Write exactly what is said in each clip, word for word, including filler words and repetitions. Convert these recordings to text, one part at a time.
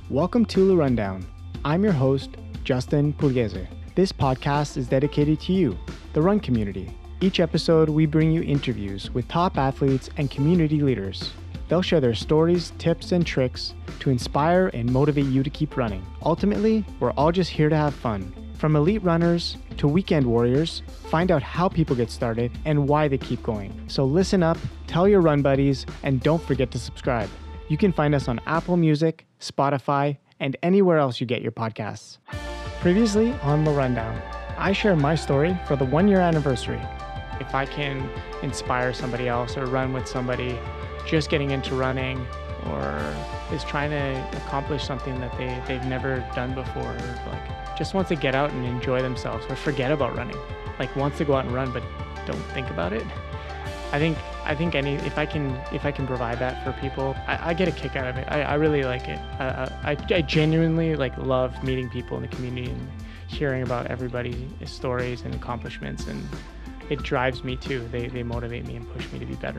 Welcome to The Rundown. I'm your host, Justin Pugliese. This podcast is dedicated to you, the run community. Each episode, we bring you interviews with top athletes and community leaders. They'll share their stories, tips, and tricks to inspire and motivate you to keep running. Ultimately, we're all just here to have fun. From elite runners to weekend warriors, find out how people get started and why they keep going. So listen up, tell your run buddies, and don't forget to subscribe. You can find us on Apple Music, Spotify, and anywhere else you get your podcasts. Previously on The Rundown, I share my story for the one-year anniversary. If I can inspire somebody else or run with somebody just getting into running or is trying to accomplish something that they, they've never done before, or like just wants to get out and enjoy themselves or forget about running, like wants to go out and run but don't think about it. I think I think any if I can if I can provide that for people, I, I get a kick out of it. I, I really like it. I, I I genuinely like love meeting people in the community and hearing about everybody's stories and accomplishments, and it drives me too. They they motivate me and push me to be better.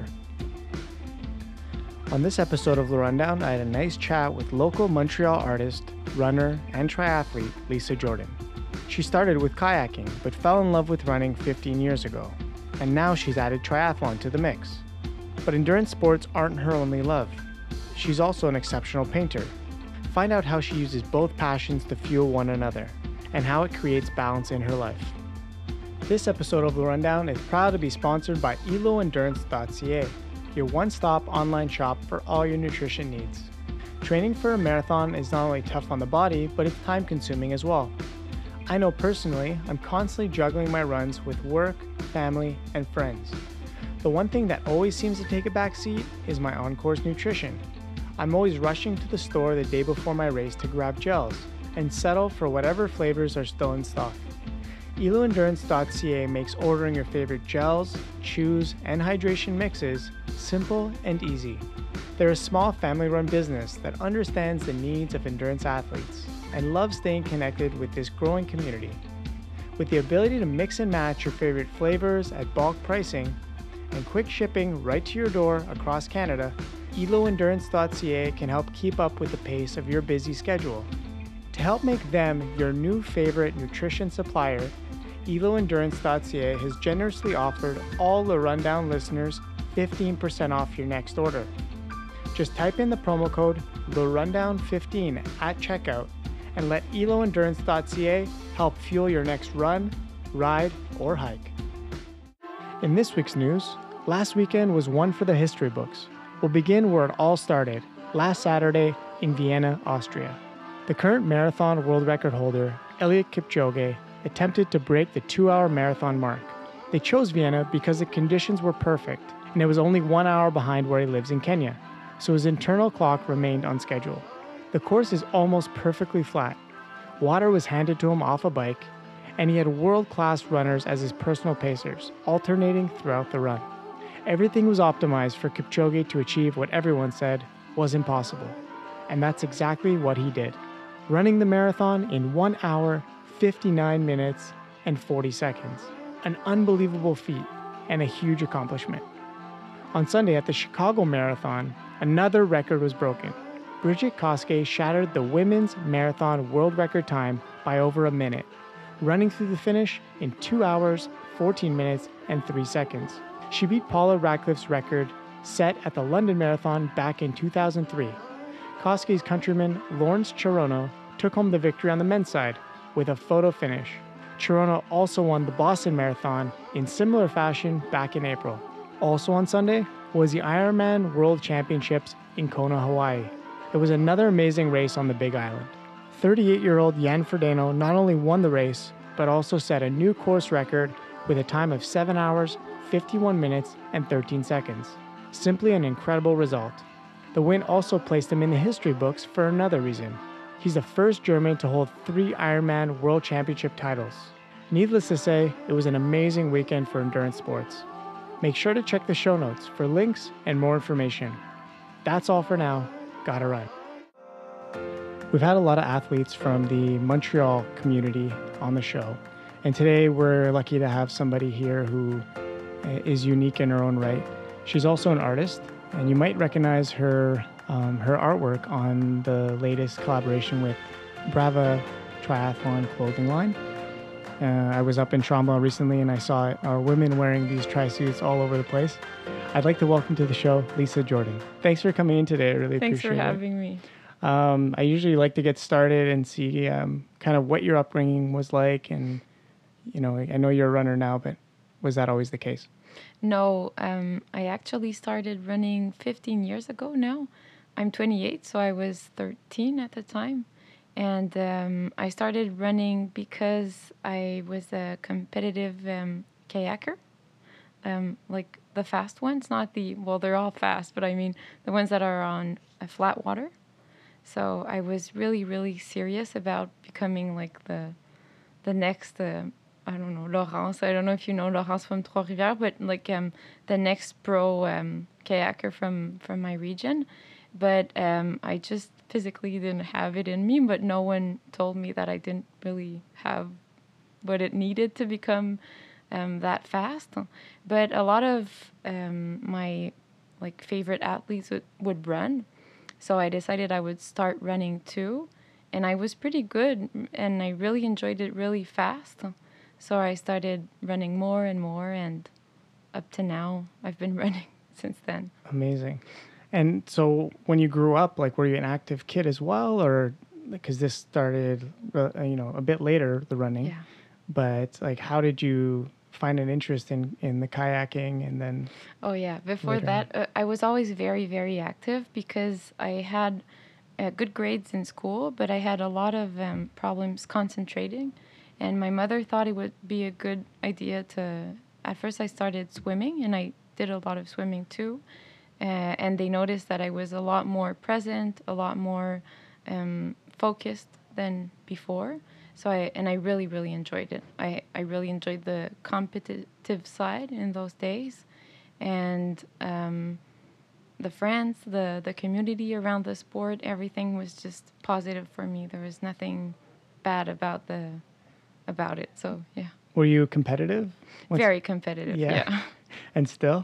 On this episode of The Rundown, I had a nice chat with local Montreal artist, runner, and triathlete Lisa Jordan. She started with kayaking, but fell in love with running fifteen years ago. And now she's added triathlon to the mix. But endurance sports aren't her only love. She's also an exceptional painter. Find out how she uses both passions to fuel one another, and how it creates balance in her life. This episode of The Rundown is proud to be sponsored by elo endurance dot c a, your one-stop online shop for all your nutrition needs. Training for a marathon is not only tough on the body, but it's time-consuming as well. I know personally, I'm constantly juggling my runs with work, family, and friends. The one thing that always seems to take a back seat is my on-course nutrition. I'm always rushing to the store the day before my race to grab gels and settle for whatever flavors are still in stock. elo endurance dot c a makes ordering your favorite gels, chews, and hydration mixes simple and easy. They're a small family-run business that understands the needs of endurance athletes and loves staying connected with this growing community. With the ability to mix and match your favorite flavors at bulk pricing and quick shipping right to your door across Canada, elo endurance dot c a can help keep up with the pace of your busy schedule. To help make them your new favorite nutrition supplier, elo endurance dot c a has generously offered all the Rundown listeners fifteen percent off your next order. Just type in the promo code the rundown fifteen at checkout and let elo endurance dot c a help fuel your next run, ride, or hike. In this week's news, last weekend was one for the history books. We'll begin where it all started, last Saturday in Vienna, Austria. The current marathon world record holder, Eliud Kipchoge, attempted to break the two-hour marathon mark. They chose Vienna because the conditions were perfect, and it was only one hour behind where he lives in Kenya, so his internal clock remained on schedule. The course is almost perfectly flat. Water was handed to him off a bike, and he had world-class runners as his personal pacers, alternating throughout the run. Everything was optimized for Kipchoge to achieve what everyone said was impossible, and that's exactly what he did, running the marathon in one hour, fifty-nine minutes, and forty seconds. An unbelievable feat and a huge accomplishment. On Sunday at the Chicago Marathon, another record was broken. Bridget Koskay shattered the women's marathon world record time by over a minute, running through the finish in two hours, fourteen minutes, and three seconds. She beat Paula Radcliffe's record set at the London Marathon back in two thousand three. Koskay's countryman Lawrence Cherono took home the victory on the men's side with a photo finish. Cherono also won the Boston Marathon in similar fashion back in April. Also on Sunday was the Ironman World Championships in Kona, Hawaii. It was another amazing race on the Big Island. thirty-eight-year-old Jan Frodeno not only won the race, but also set a new course record with a time of seven hours, fifty-one minutes, and thirteen seconds. Simply an incredible result. The win also placed him in the history books for another reason. He's the first German to hold three Ironman World Championship titles. Needless to say, it was an amazing weekend for endurance sports. Make sure to check the show notes for links and more information. That's all for now. Gotta run. We've had a lot of athletes from the Montreal community on the show, and today we're lucky to have somebody here who is unique in her own right. She's also an artist, and you might recognize her um, her artwork on the latest collaboration with Brava Triathlon clothing line. Uh, I was up in Tremblant recently and I saw our women wearing these tri-suits all over the place. I'd like to welcome to the show Lisa Jordan. Thanks for coming in today. I really Thanks for appreciate it. having me. Um, I usually like to get started and see um, kind of what your upbringing was like. And, you know, I know you're a runner now, but was that always the case? No, um, I actually started running fifteen years ago now. I'm twenty-eight, so I was thirteen at the time. And um, I started running because I was a competitive um, kayaker, um, like the fast ones, not the, well, they're all fast, but I mean the ones that are on a flat water. So I was really, really serious about becoming like the the next, uh, I don't know, Laurence. I don't know if you know Laurence from Trois-Rivières, but like um, the next pro um, kayaker from, from my region. But um, I just physically didn't have it in me, but no one told me that I didn't really have what it needed to become um, that fast. But a lot of um, my like favorite athletes would, would run. So I decided I would start running too. And I was pretty good and I really enjoyed it really fast. So I started running more and more, and up to now, I've been running since then. Amazing. And so when you grew up, like, were you an active kid as well? Or because this started, uh, you know, a bit later, the running. Yeah. But like, how did you find an interest in, in the kayaking and then? Oh, yeah. Before later that, uh, I was always very, very active because I had uh, good grades in school, but I had a lot of um, problems concentrating. And my mother thought it would be a good idea to, at first I started swimming, and I did a lot of swimming too. Uh, and they noticed that I was a lot more present, a lot more um, focused than before. So I, and I really, really enjoyed it. I, I really enjoyed the competitive side in those days. And um, the friends, the, the community around the sport, everything was just positive for me. There was nothing bad about the about it. So yeah. Were you competitive? What's, Very competitive. yeah. Yeah. And still?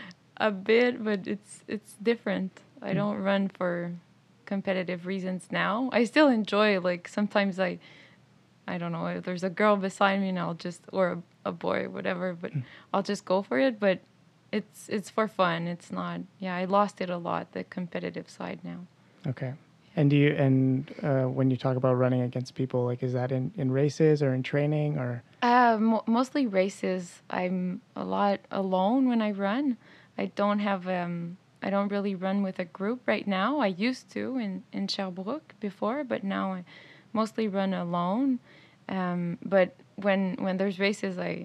A bit, but it's it's different. I don't run for competitive reasons now. I still enjoy, like, sometimes I I don't know, if there's a girl beside me and I'll just, or a, a boy, whatever, but I'll just go for it, but it's it's for fun. It's not, yeah, I lost it a lot, the competitive side now. Okay. And do you, and uh, when you talk about running against people, like, is that in, in races or in training or? Uh, mo- mostly races. I'm a lot alone when I run. I don't have, um, I don't really run with a group right now. I used to in, in Sherbrooke before, but now I mostly run alone. Um, but when when there's races, I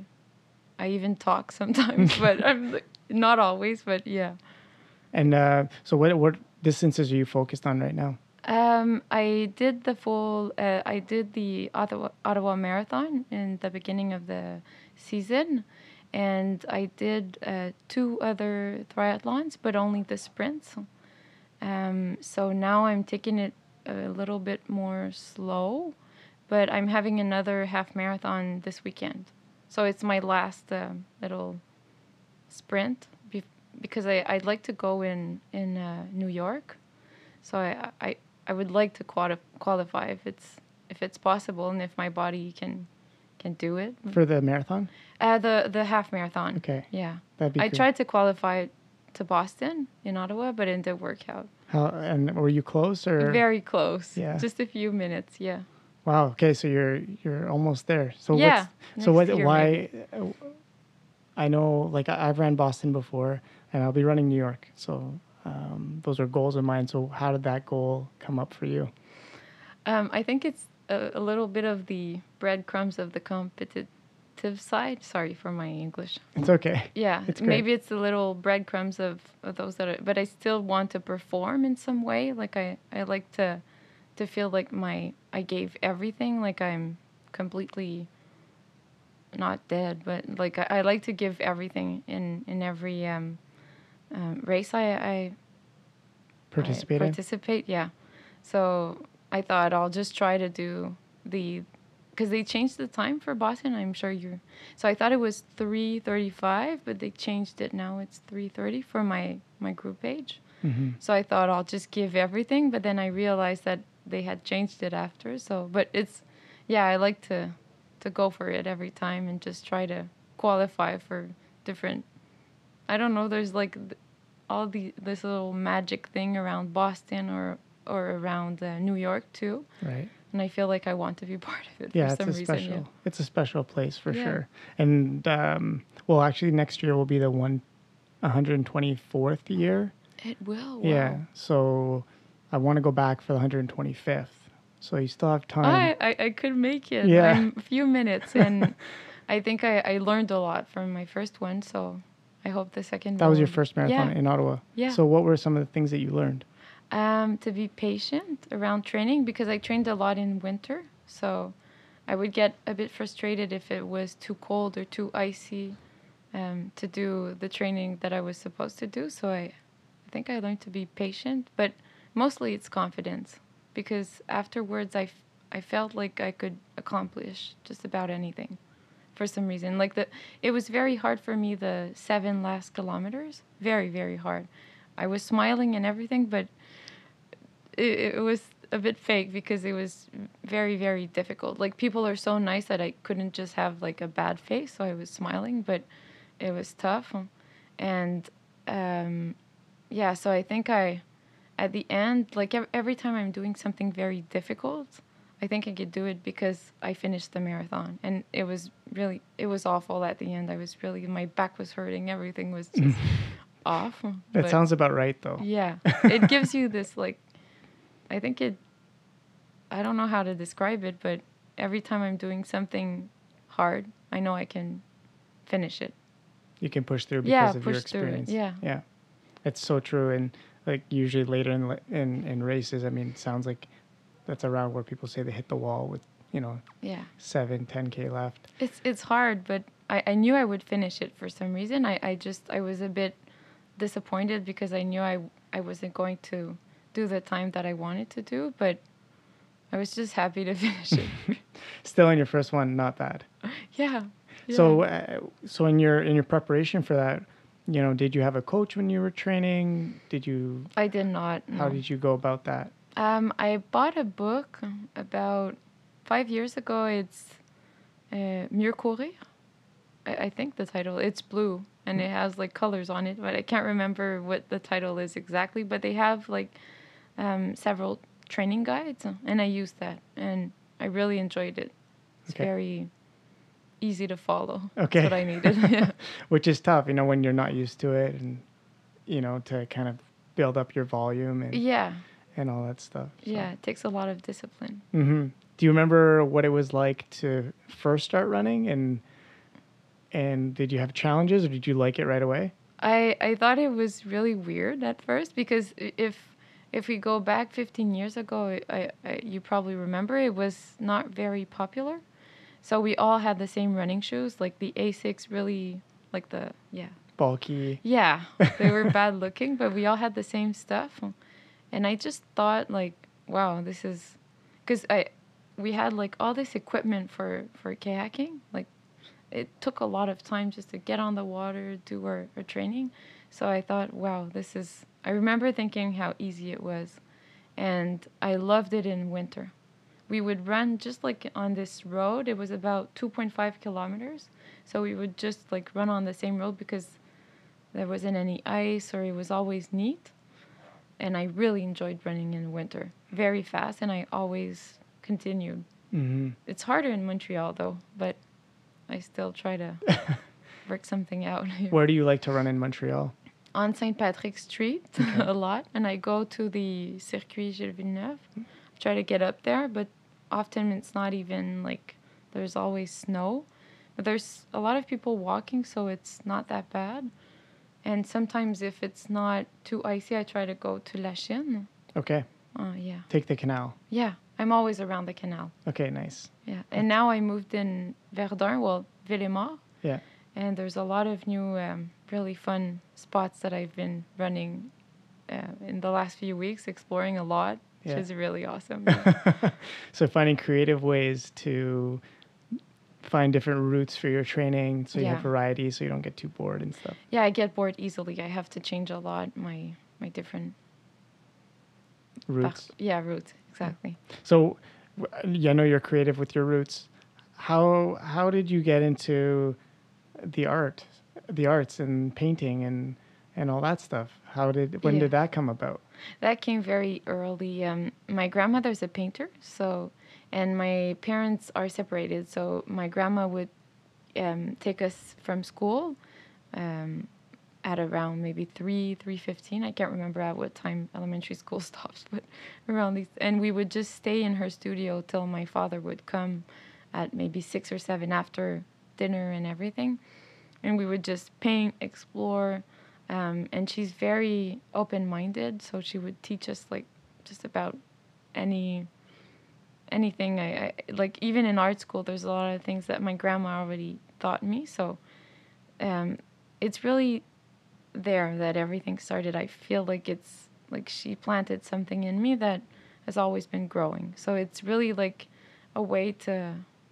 I even talk sometimes, but I'm like, not always, but yeah. And uh, so what what distances are you focused on right now? Um, I did the full, uh, I did the Ottawa, Ottawa Marathon in the beginning of the season, and I did uh, two other triathlons, but only the sprints. Um, so now I'm taking it a little bit more slow, but I'm having another half marathon this weekend. So it's my last uh, little sprint be- because I, I'd like to go in, in uh, New York. So I, I, I would like to quali- qualify if it's if it's possible and if my body can can do it. For the marathon? Uh, the the half marathon. Okay. Yeah. That'd be I cool. tried to qualify to Boston in Ottawa, but it didn't work out. How, and were you close or? Very close. Yeah. Just a few minutes. Yeah. Wow. Okay. So you're, you're almost there. So Yeah, what's, so next what, year why, uh, I know, like, I- I've ran Boston before and I'll be running New York. So um, those are goals of mine. So how did that goal come up for you? Um, I think it's a, a little bit of the breadcrumbs of the competitive side. Sorry for my English. It's okay. Yeah, It's great. maybe it's the little breadcrumbs of, of those that are, but I still want to perform in some way. Like I, I like to, to feel like my, I gave everything, like I'm completely not dead, but like I, I like to give everything in, in every um, um, race I, I Participate I in? participate, yeah. So I thought I'll just try to do the, because they changed the time for Boston. I'm sure you're. So I thought it was three thirty-five, but they changed it now. It's three thirty for my my group age. Mm-hmm. So I thought I'll just give everything, but then I realized that they had changed it after. So, but it's, yeah, I like to to go for it every time and just try to qualify for different. I don't know. There's like th- all the this little magic thing around Boston or or around uh, New York too, Right. and I feel like I want to be part of it Yeah, for it's some a reason. special. Yeah. It's a special place for Yeah. sure. And um, well, actually, next year will be the one one hundred twenty-fourth year. It will. Wow. Yeah. So I want to go back for the one hundred twenty-fifth. So you still have time. I, I, I could make it. Yeah. I'm a few minutes, and I think I, I learned a lot from my first one. So I hope the second. That was one your will be- first marathon Yeah. in Ottawa. Yeah. So what were some of the things that you learned? Um, to be patient around training because I trained a lot in winter. So I would get a bit frustrated if it was too cold or too icy um, to do the training that I was supposed to do. So I, I think I learned to be patient, but mostly it's confidence because afterwards I, f- I felt like I could accomplish just about anything for some reason. Like the, it was very hard for me the seven last kilometers. Very, very hard. I was smiling and everything, but it, it was a bit fake because it was very, very difficult. Like people are so nice that I couldn't just have like a bad face, so I was smiling, but it was tough. And um, yeah, so I think I, at the end, like ev- every time I'm doing something very difficult, I think I could do it because I finished the marathon. And it was really, it was awful at the end. I was really, my back was hurting. Everything was just off. That But sounds about right, though. yeah, it gives you this like, I think it, I don't know how to describe it, but every time I'm doing something hard, I know I can finish it. You can push through because Yeah, of your push through it, experience. yeah. Yeah. It's so true. And like usually later in, li- in, in races, I mean, it sounds like that's around where people say they hit the wall with, you know, Yeah. seven, ten K left. It's it's hard, but I, I knew I would finish it for some reason. I, I just, I was a bit disappointed because I knew I, I wasn't going to do the time that I wanted to do, but I was just happy to finish it. Still in your first one, not bad. yeah. yeah. So, uh, so in your in your preparation for that, you know, did you have a coach when you were training? Did you? I did not. How no. did you go about that? Um, I bought a book about five years ago. It's uh, Mieux Courir. I, I think the title. It's blue and it has like colors on it, but I can't remember what the title is exactly. But they have like um, several training guides, and I used that, and I really enjoyed it. It's Okay. very easy to follow. Okay. That's what I needed. yeah. Which is tough, you know, when you're not used to it, and you know, to kind of build up your volume and yeah. and all that stuff. So. Yeah. It takes a lot of discipline. Mm-hmm. Do you remember what it was like to first start running, and and did you have challenges, or did you like it right away? I, I thought it was really weird at first because i- if if we go back fifteen years ago, I, I, you probably remember it was not very popular. So we all had the same running shoes, like the Asics, really like the yeah Bulky. yeah they were bad looking, but we all had the same stuff, and I just thought like wow, this is because I we had like all this equipment for for kayaking, like it took a lot of time just to get on the water, do our, our training. So I thought, wow, this is, I remember thinking how easy it was. And I loved it in winter. We would run just like on this road. It was about two point five kilometers. So we would just like run on the same road because there wasn't any ice or it was always neat. And I really enjoyed running in winter. Very fast, and I always continued. Mm-hmm. It's harder in Montreal though, but I still try to work something out here. Where do you like to run in Montreal? On Saint Patrick Street a lot, and I go to the Circuit Gilles Villeneuve. Try to get up there, but often it's not even like there's always snow. But there's a lot of people walking, so it's not that bad. And sometimes if it's not too icy, I try to go to La Chine. Okay. Oh, yeah. Take the canal. Yeah, I'm always around the canal. Okay, nice. Yeah, and now I moved in Verdun, well, Villemort. Yeah. And there's a lot of new, um, really fun spots that I've been running uh, in the last few weeks, exploring a lot, which Yeah. is really awesome. So finding creative ways to find different routes for your training, so you Yeah. have variety, so you don't get too bored and stuff. Yeah, I get bored easily. I have to change a lot my my different Roots. Yeah, roots, exactly. So, w- yeah, I know you're creative with your roots. How how did you get into the art, the arts and painting and and all that stuff? How did when Yeah, did that come about? that came very early. Um, my grandmother's a painter, so and my parents are separated. So my grandma would um, take us from school um, at around maybe three, three fifteen. I can't remember at what time elementary school stops, but around these. And we would just stay in her studio till my father would come at maybe six or seven after dinner and everything. And we would just paint, explore. Um, and she's very open-minded, so she would teach us like just about any anything. I, I like even in art school, there's a lot of things that my grandma already taught me. So um, it's really there that everything started. I feel like it's like she planted something in me that has always been growing. So it's really like a way to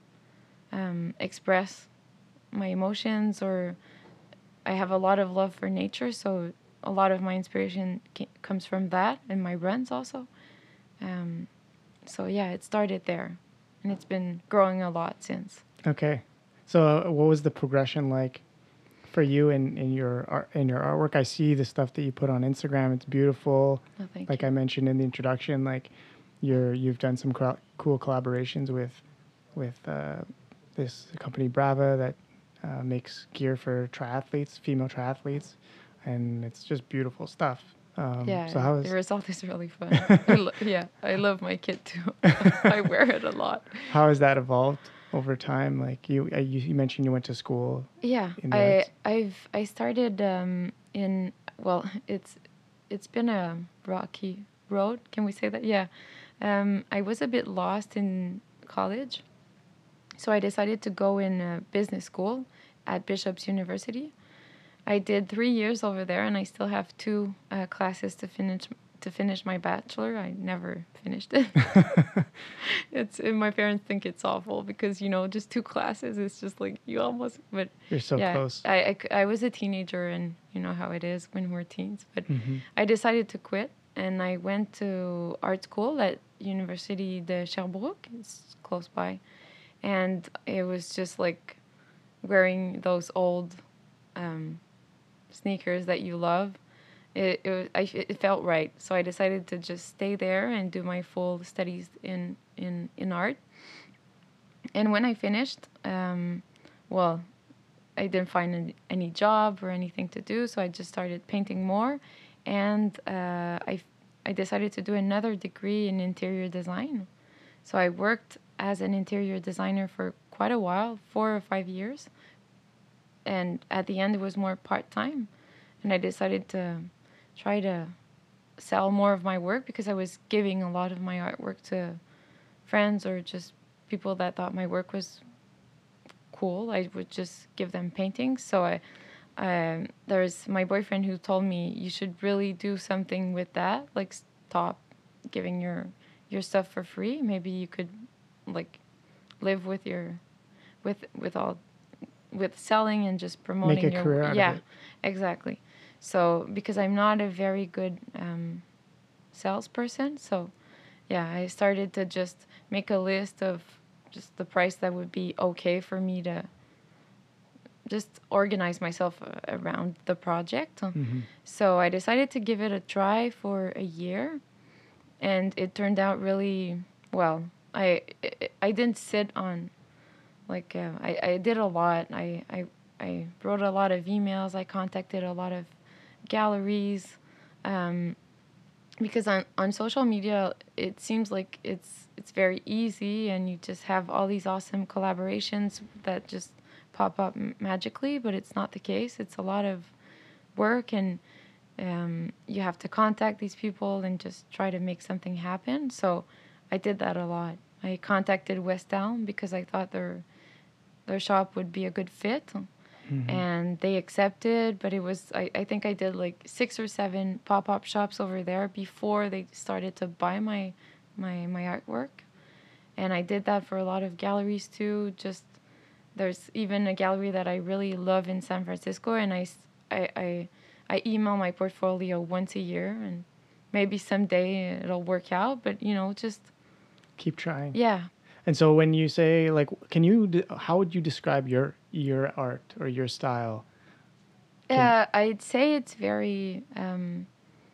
um, express my emotions, or I have a lot of love for nature, so a lot of my inspiration ca- comes from that and my runs also. Um, so yeah, it started there, and it's been growing a lot since. Okay. So, uh, what was the progression like for you in, in your art, in your artwork? I see the stuff that you put on Instagram. It's beautiful. Oh, thank Like you. I mentioned in the introduction, like you're you've done some cro- cool collaborations with with uh, this company Brava that uh, makes gear for triathletes, female triathletes, and it's just beautiful stuff. Um, so Yeah, how the is result is really fun. I lo- yeah, I love my kit too. I wear it a lot. how has that evolved over time? Like you, uh, you you mentioned you went to school Yeah, in the I arts. I've I started um, in well, it's it's been a rocky road. Can we say that? Yeah, um, I was a bit lost in college, so I decided to go in a business school at Bishop's University. I did three years over there, and I still have two uh, classes to finish to finish my bachelor. I never finished it. It's and my parents think it's awful because you know just two classes. It's just like you almost. But You're so yeah, close. I, I c- I was a teenager, and you know how it is when we're teens. But Hmm. I decided to quit, and I went to art school at University de Sherbrooke. It's close by, and it was just like wearing those old um, sneakers that you love. It it, was, I, it felt right, so I decided to just stay there and do my full studies in in in art. And when I finished, um, well, I didn't find any, any job or anything to do, so I just started painting more, and uh, I I decided to do another degree in interior design. So I worked as an interior designer for quite a while, four or five years, and at the end it was more part time, and I decided to try to sell more of my work because I was giving a lot of my artwork to friends or just people that thought my work was cool. I would just give them paintings. So I, um, there's my boyfriend who told me you should really do something with that. Like stop giving your your stuff for free. Maybe you could like live with your with with all with selling and just Make a promoting your career out of yeah, it. exactly. So because I'm not a very good um, salesperson, so yeah, I started to just make a list of just the price that would be okay for me to just organize myself uh, around the project. Hmm. So I decided to give it a try for a year, and it turned out really well. I I, I didn't sit on like uh, I I did a lot. I I I wrote a lot of emails. I contacted a lot of galleries. Um, because on, on social media it seems like it's it's very easy and you just have all these awesome collaborations that just pop up m- magically, but it's not the case. It's a lot of work, and um, you have to contact these people and just try to make something happen. So I did that a lot. I contacted West Elm because I thought their their shop would be a good fit, Hmm. and they accepted, but it was I, I think I did like six or seven pop-up shops over there before they started to buy my my my artwork. And I did that for a lot of galleries too. Just there's even a gallery that I really love in San Francisco, and I s- I, I I email my portfolio once a year, and maybe someday it'll work out. But you know, just Keep trying. yeah. And so when you say like, can you, de- how would you describe your your art or your style? Can, Uh, I'd say it's very um,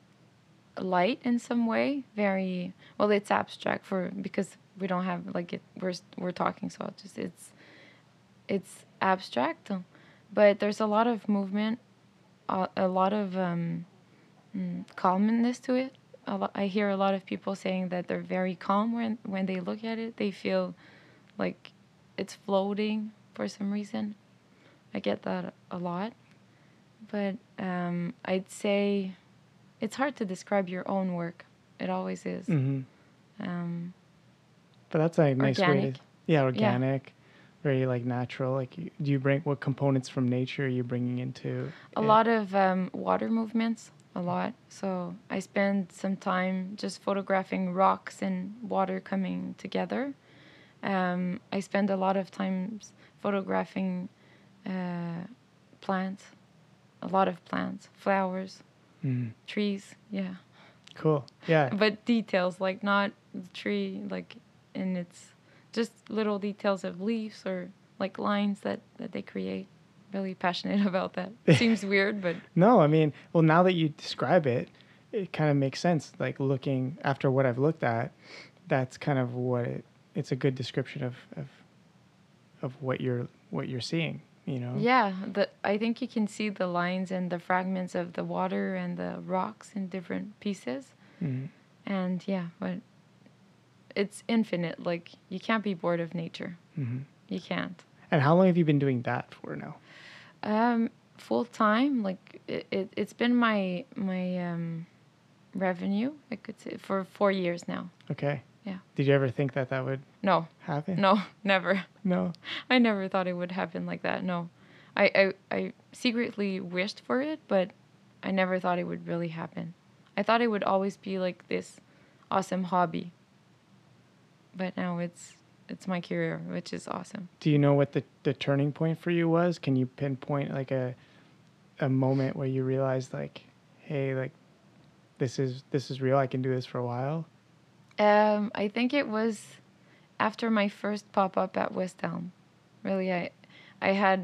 light in some way. Very well. It's abstract for because we don't have like it. We're we're talking, so I'll just it's it's abstract, but there's a lot of movement, a, a lot of um, mm, calmness to it. A lo- I hear a lot of people saying that they're very calm when when they look at it. They feel like it's floating for some reason. I get that a lot, but um, I'd say it's hard to describe your own work. It always is. hmm Um, But that's a nice way organic. to, yeah, Yeah. organic, very like natural. Like, you, do you bring what components from nature are you bringing into A it? lot of um, water movements, a lot. So I spend some time just photographing rocks and water coming together. Um, I spend a lot of times photographing uh, plants, a lot of plants, flowers, Mm. trees, yeah. Cool. Yeah. But details, like not the tree, like in its just little details of leaves or like lines that, that they create. Really passionate about that. Seems weird, but No, I mean, well, now that you describe it, it kind of makes sense. Like, looking after what I've looked at, that's kind of what it, it's a good description of, of, of what you're, what you're seeing, you know? yeah, the I think you can see the lines and the fragments of the water and the rocks in different pieces. Mhm. And yeah, but it's infinite. Like you can't be bored of nature. Mhm. You can't. And how long have you been doing that for now? Um, full time, like it, it it's been my my um revenue, I could say, for four years now. Okay. Yeah. Did you ever think that that would No, happen? no, never. No. I never thought it would happen like that. No, I, I, I secretly wished for it, but I never thought it would really happen. I thought it would always be like this awesome hobby, but now it's it's my career, which is awesome. Do you know what the, the turning point for you was? Can you pinpoint like a a moment where you realized like, hey, like this is this is real. I can do this for a while. Um, I think it was after my first pop up at West Elm. Really, I I had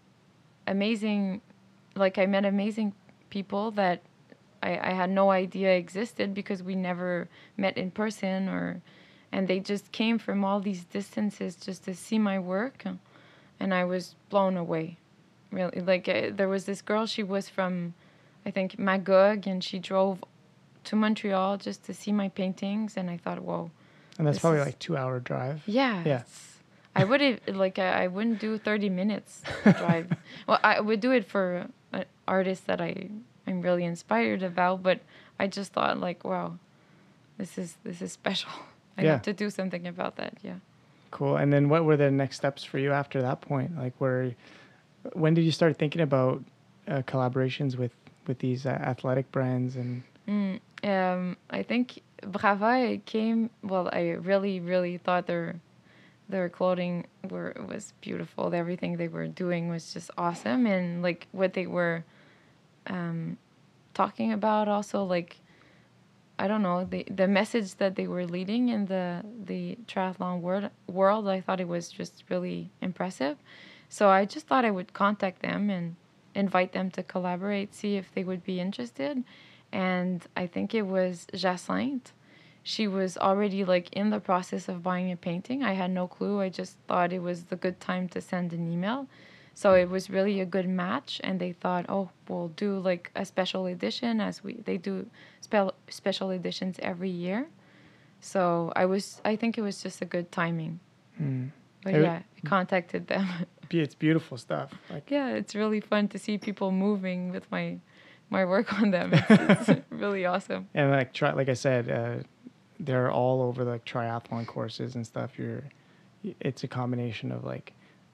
amazing, like I met amazing people that I, I had no idea existed because we never met in person, or and they just came from all these distances just to see my work, and I was blown away. Really, like uh, there was this girl, she was from I think Magog, and she drove to Montreal just to see my paintings, and I thought, whoa, And that's this probably is like two hour drive. yeah. Yeah. It's, I would have like I, I wouldn't do thirty minutes drive. Well, I would do it for an artist that I I'm really inspired about, but I just thought like, wow, this is this is special. I Yeah. have to do something about that. Yeah. Cool. And then what were the next steps for you after that point? Like, where, when did you start thinking about uh, collaborations with with these uh, athletic brands and? Mm, um, I think Brava came. Well, I really really thought their their clothing were was beautiful. Everything they were doing was just awesome, and like what they were um, talking about also, like I don't know, the the message that they were leading in the the triathlon world world. I thought it was just really impressive. So I just thought I would contact them and invite them to collaborate, see if they would be interested. And I think it was Jacinthe. She was already like in the process of buying a painting. I had no clue. I just thought it was the good time to send an email. So it was really a good match, and they thought, "Oh, we'll do like a special edition, as we they do spe- special editions every year." So I was I think it was just a good timing. Mm. But It- yeah, I contacted them. It's beautiful stuff. Like, Yeah, it's really fun to see people moving with my my work on them. It's, it's really awesome. and like try like I said, uh, they're all over the triathlon courses and stuff. You're, it's a combination of like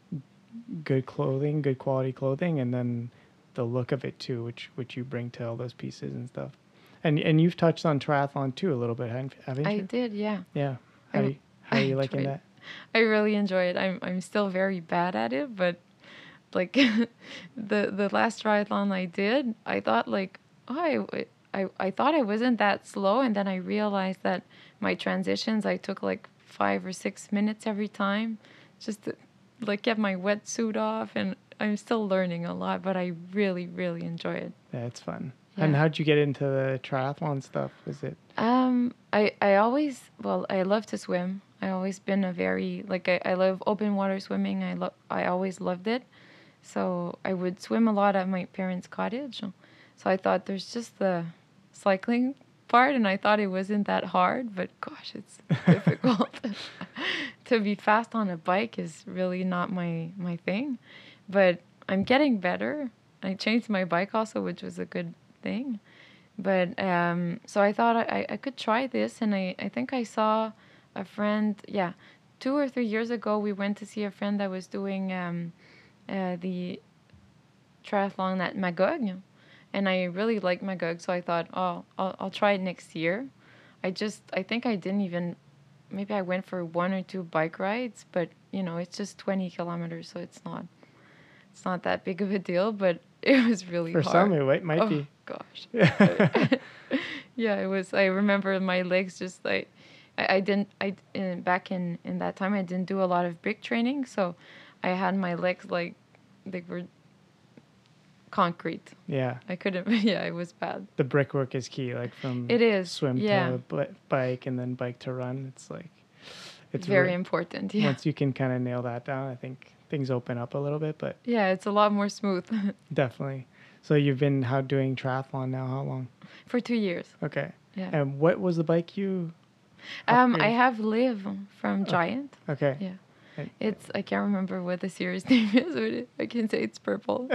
good clothing, good quality clothing, and then the look of it too, which which you bring to all those pieces and stuff. And and you've touched on triathlon too a little bit, haven't haven't I you? did, yeah. Yeah. How I- do you, how are I you liking enjoyed that? I really enjoy it. I'm I'm still very bad at it, but like the the last triathlon I did, I thought like, oh, I, I I thought I wasn't that slow, and then I realized that my transitions I took like five or six minutes every time, just to like get my wetsuit off, and I'm still learning a lot, but I really really enjoy it. Yeah, it's fun. Yeah. And how'd you get into the triathlon stuff? Was it? Um, I I always well I love to swim. I always been a very like I, I love open water swimming. I love I always loved it. So I would swim a lot at my parents' cottage. So I thought there's just the cycling part, and I thought it wasn't that hard, but gosh, it's difficult. To be fast on a bike is really not my my thing. But I'm getting better. I changed my bike also, which was a good thing. But um, so I thought I, I could try this, and I, I think I saw a friend, yeah, two or three years ago, we went to see a friend that was doing um, uh, the triathlon at Magog, and I really liked Magog, so I thought, oh, I'll, I'll try it next year. I just, I think I didn't even, maybe I went for one or two bike rides, but, you know, it's just twenty kilometers, so it's not, it's not that big of a deal, but it was really For hard. some, it might oh, be. Gosh. Yeah, it was. I remember my legs just like I, I didn't. I in, back in in that time I didn't do a lot of big training, so I had my legs like they were concrete. Yeah. I couldn't. Yeah, it was bad. The brickwork is key, like from It is. swim Yeah. to b- bike and then bike to run. It's like it's very re- important. Yeah. Once you can kind of nail that down, I think things open up a little bit. But Yeah, it's a lot more smooth. definitely. So you've been how doing triathlon now? How long? For two years. Okay. Yeah. And what was the bike you? Um, I upgraded? have Liv from Okay. Giant. Okay. Yeah. And- It's I can't remember what the series name is, but it, I can say it's purple.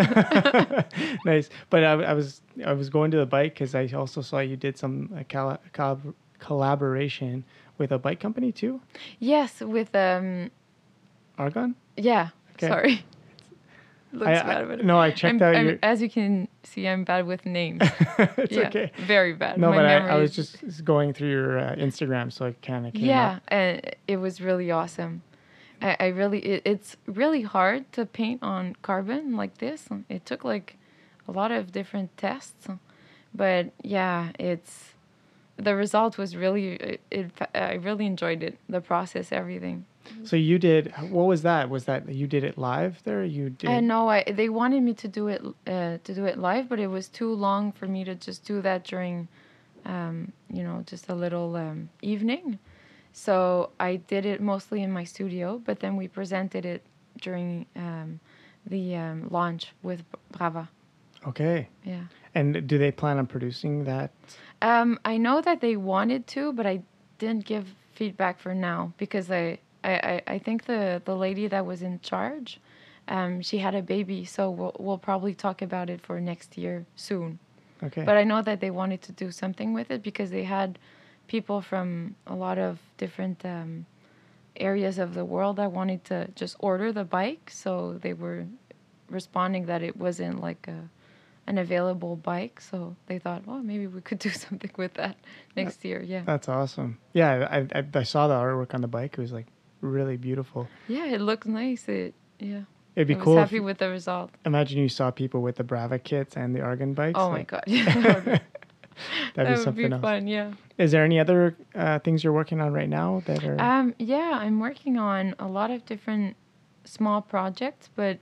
Nice. But I, I was I was going to the bike because I also saw you did some uh, colla- collab- collaboration with a bike company too, Yes, with um Argon. yeah. Okay. Sorry. Looks I, I, bad, but no, I checked I'm, out I'm, your. as you can see, I'm bad with names. It's Yeah, okay. very bad. No, My but I, memory I was is- just going through your uh, Instagram, so it kind of came yeah, up. and it was really awesome. I, I really, it, it's really hard to paint on carbon like this. It took like a lot of different tests, but yeah, it's the result was really. It, it I really enjoyed it. The process, everything. So you did. What was that? Was that you did it live there? Or you did. Uh, no, I they wanted me to do it uh, to do it live, but it was too long for me to just do that during, um, you know, just a little um, evening. So I did it mostly in my studio, but then we presented it during um, the um, launch with Brava. Okay. Yeah. And do they plan on producing that? Um, I know that they wanted to, but I didn't give feedback for now because I, I, I, I think the, the lady that was in charge, um, she had a baby, so we'll, we'll probably talk about it for next year soon. Okay. But I know that they wanted to do something with it because they had people from a lot of different um, areas of the world that wanted to just order the bike, so they were responding that it wasn't like a an available bike, so they thought, well, maybe we could do something with that next year. Yeah. That's awesome. Yeah, I, I I saw the artwork on the bike. It was like really beautiful. Yeah, it looks nice. It yeah. It'd be I was cool. happy If, with the result. imagine you saw people with the Brava kits and the Argon bikes. Oh my like, god. Yeah, that would be, That'd that be would something be else. fun, yeah. Is there any other uh, things you're working on right now that are? Um, yeah, I'm working on a lot of different small projects, but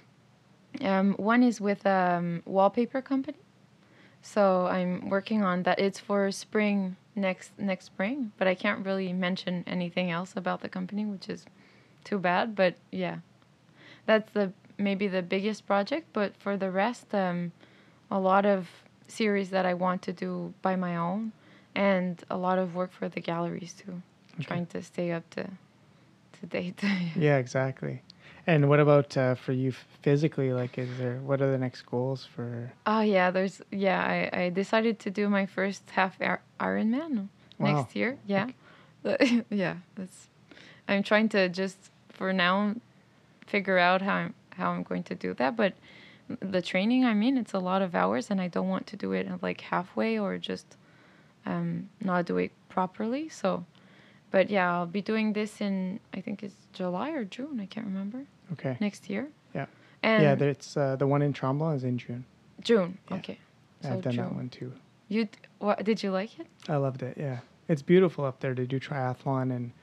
um, one is with a um, wallpaper company. So I'm working on that. It's for spring next next spring, but I can't really mention anything else about the company, which is too bad. But yeah, that's the maybe the biggest project. But for the rest, um, a lot of series that I want to do by my own, and a lot of work for the galleries too. Okay. Trying to stay up to to date. Yeah, exactly. And what about uh, for you f- physically? Like, is there what are the next goals for? Oh yeah, there's yeah. I, I decided to do my first half Ar- Ironman Wow. next year. Yeah, yeah. That's. I'm trying to just for now figure out how I'm how I'm going to do that. But the training, I mean, it's a lot of hours, and I don't want to do it like halfway or just um, not do it properly. So, but yeah, I'll be doing this in I think it's July or June. I can't remember. Okay. Next year. Yeah. And Yeah, it's uh, the one in Tremblant is in June. June. Yeah. Okay. I've So done that June. one too. You d- what did you like it? I loved it. Yeah, it's beautiful up there to do triathlon, and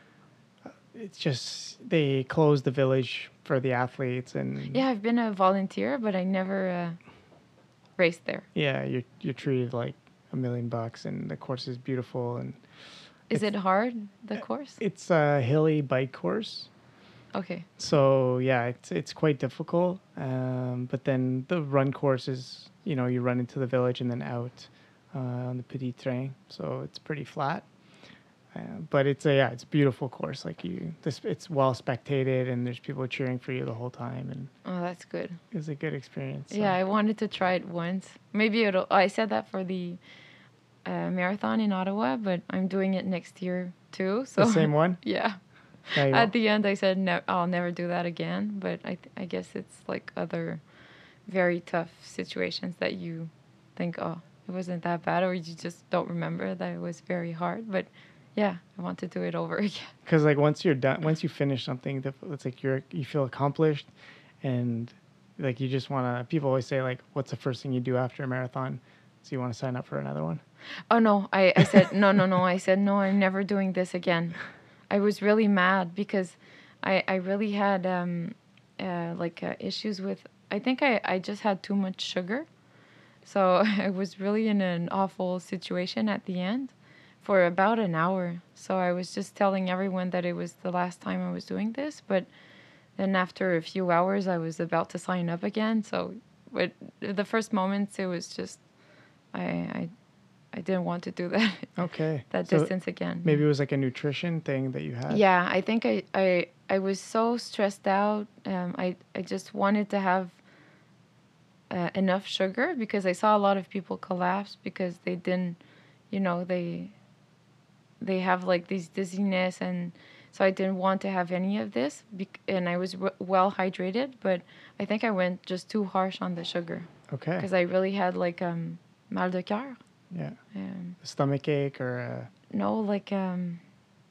it's just they closed the village for the athletes, and Yeah, I've been a volunteer, but I never uh, raced there. yeah, you're you're treated like a million bucks, and the course is beautiful, and Is it's, it hard, the course? it's a hilly bike course. Okay. So yeah, it's it's quite difficult. Um, but then the run course is, you know, you run into the village and then out uh, on the Petit Train, so it's pretty flat. Uh, but it's a yeah, it's a beautiful course. Like you, this it's well spectated, and there's people cheering for you the whole time, and Oh, that's good. it's a good experience. So. Yeah, I wanted to try it once. Maybe it'll. I said that for the uh, marathon in Ottawa, but I'm doing it next year too. So The same one. yeah. Yeah, you At won't- the end, I said no, I'll never do that again. But I, th- I guess it's like other very tough situations that you think, oh, it wasn't that bad, or you just don't remember that it was very hard. But yeah, I want to do it over again. Because like once you're done, once you finish something, the- it's like you're you feel accomplished, and like you just want to. People always say like, "What's the first thing you do after a marathon?" So you want to sign up for another one. Oh no, I, I said no, no, no. I said no, I'm never doing this again. I was really mad because I I really had um uh, like uh, issues with. I think I I just had too much sugar, so I was really in an awful situation at the end for about an hour. So I was just telling everyone that it was the last time I was doing this, but then after a few hours I was about to sign up again. So but the first moments it was just I I I didn't want to do that Okay. that So distance again. maybe it was like a nutrition thing that you had. Yeah, I think I I I was so stressed out. Um, I I just wanted to have uh, enough sugar because I saw a lot of people collapse because they didn't, you know, they they have like these dizziness, and so I didn't want to have any of this. Bec- and I was w- well hydrated, but I think I went just too harsh on the sugar Okay. because I really had like um mal de cœur. Yeah. Um, A stomach ache or a, no, like um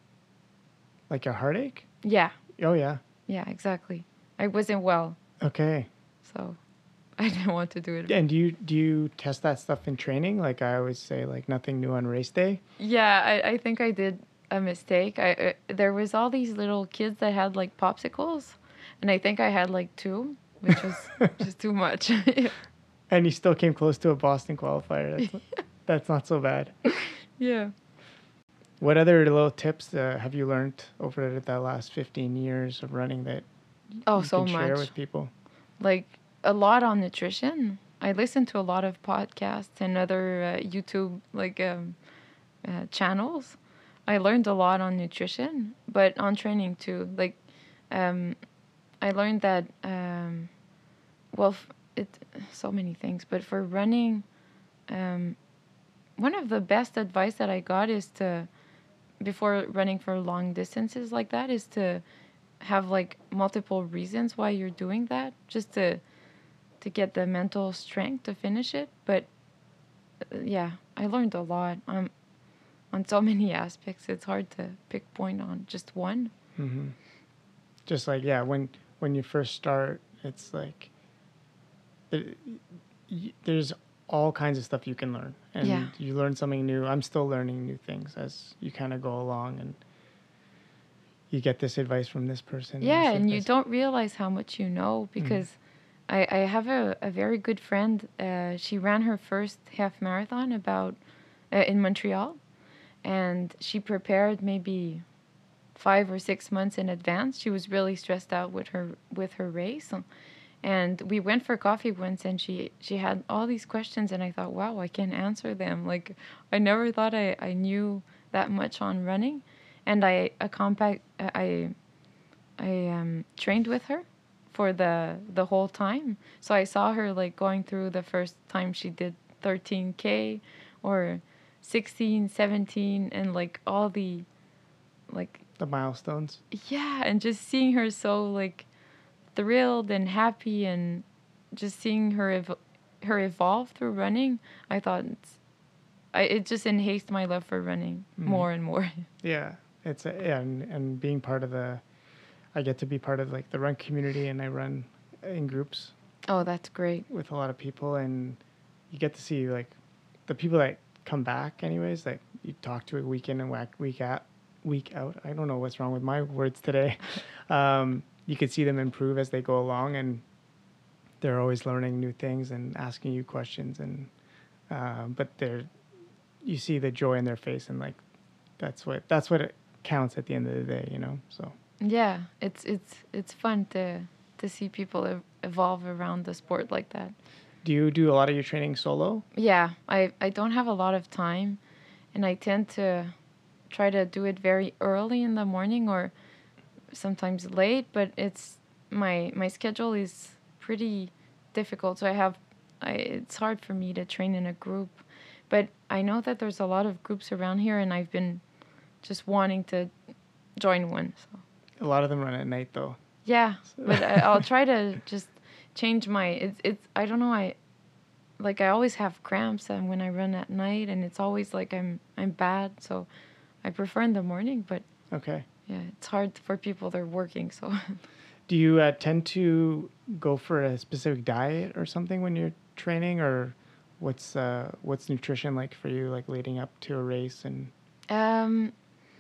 like a heartache. yeah, Oh yeah. yeah, exactly. I wasn't well. Okay. So I didn't want to do it. And do you do you test that stuff in training? Like I always say, like nothing new on race day. Yeah, I, I think I did a mistake. I uh, there was all these little kids that had like popsicles, and I think I had like two, which was just too much. And you still came close to a Boston qualifier. That's, that's not so bad. Yeah. What other little tips uh, have you learned over that last fifteen years of running that Oh, you so can share much. with people? Like a lot on nutrition. I listen to a lot of podcasts and other uh, YouTube like um, uh, channels. I learned a lot on nutrition, but on training too. Like um, I learned that um, well, f- it so many things, but for running, um, one of the best advice that I got is to before running for long distances like that is to have like multiple reasons why you're doing that, just to to get the mental strength to finish it. But uh, yeah, I learned a lot on on so many aspects. It's hard to pick point on just one. Hmm. Just like yeah, when when you first start, it's like it, y- there's all kinds of stuff you can learn, and Yeah. you learn something new. I'm still learning new things as you kind of go along, and you get this advice from this person. Yeah, this and you advice- don't realize how much you know because I, I have a, a very good friend. Uh, she ran her first half marathon about uh, in Montreal, and she prepared maybe five or six months in advance. She was really stressed out with her with her race, and we went for coffee once, and she she had all these questions, and I thought, wow, I can answer them. Like I never thought I, I knew that much on running, and I a compact I I um, trained with her for the the whole time. So I saw her like going through the first time she did thirteen K or sixteen, seventeen, and like all the like the milestones. yeah, and just seeing her so like thrilled and happy, and just seeing her ev- her evolve through running, I thought it's, I it just enhanced my love for running Mhm. more and more. Yeah, it's a, yeah, and, and being part of the, I get to be part of like the run community, and I run in groups Oh, that's great. with a lot of people, and you get to see like the people that come back anyways, that you talk to a week in and whack week out week out. I don't know what's wrong with my words today. um, you could see them improve as they go along, and they're always learning new things and asking you questions, and um, but they're you see the joy in their face, and like that's what that's what it counts at the end of the day, you know. So Yeah, it's it's it's fun to to see people ev- evolve around the sport like that. do you do a lot of your training solo? Yeah, I I don't have a lot of time, and I tend to try to do it very early in the morning or sometimes late, but it's my my schedule is pretty difficult. So I have I it's hard for me to train in a group. But I know that there's a lot of groups around here and I've been just wanting to join one. So A lot of them run at night though. yeah, but I, I'll try to just change my it's it's I don't know, I like I always have cramps and when I run at night and it's always like I'm I'm bad, so I prefer in the morning, but Okay. yeah, it's hard for people that are working, so Do you uh, tend to go for a specific diet or something when you're training, or what's uh, what's nutrition like for you, like leading up to a race? And um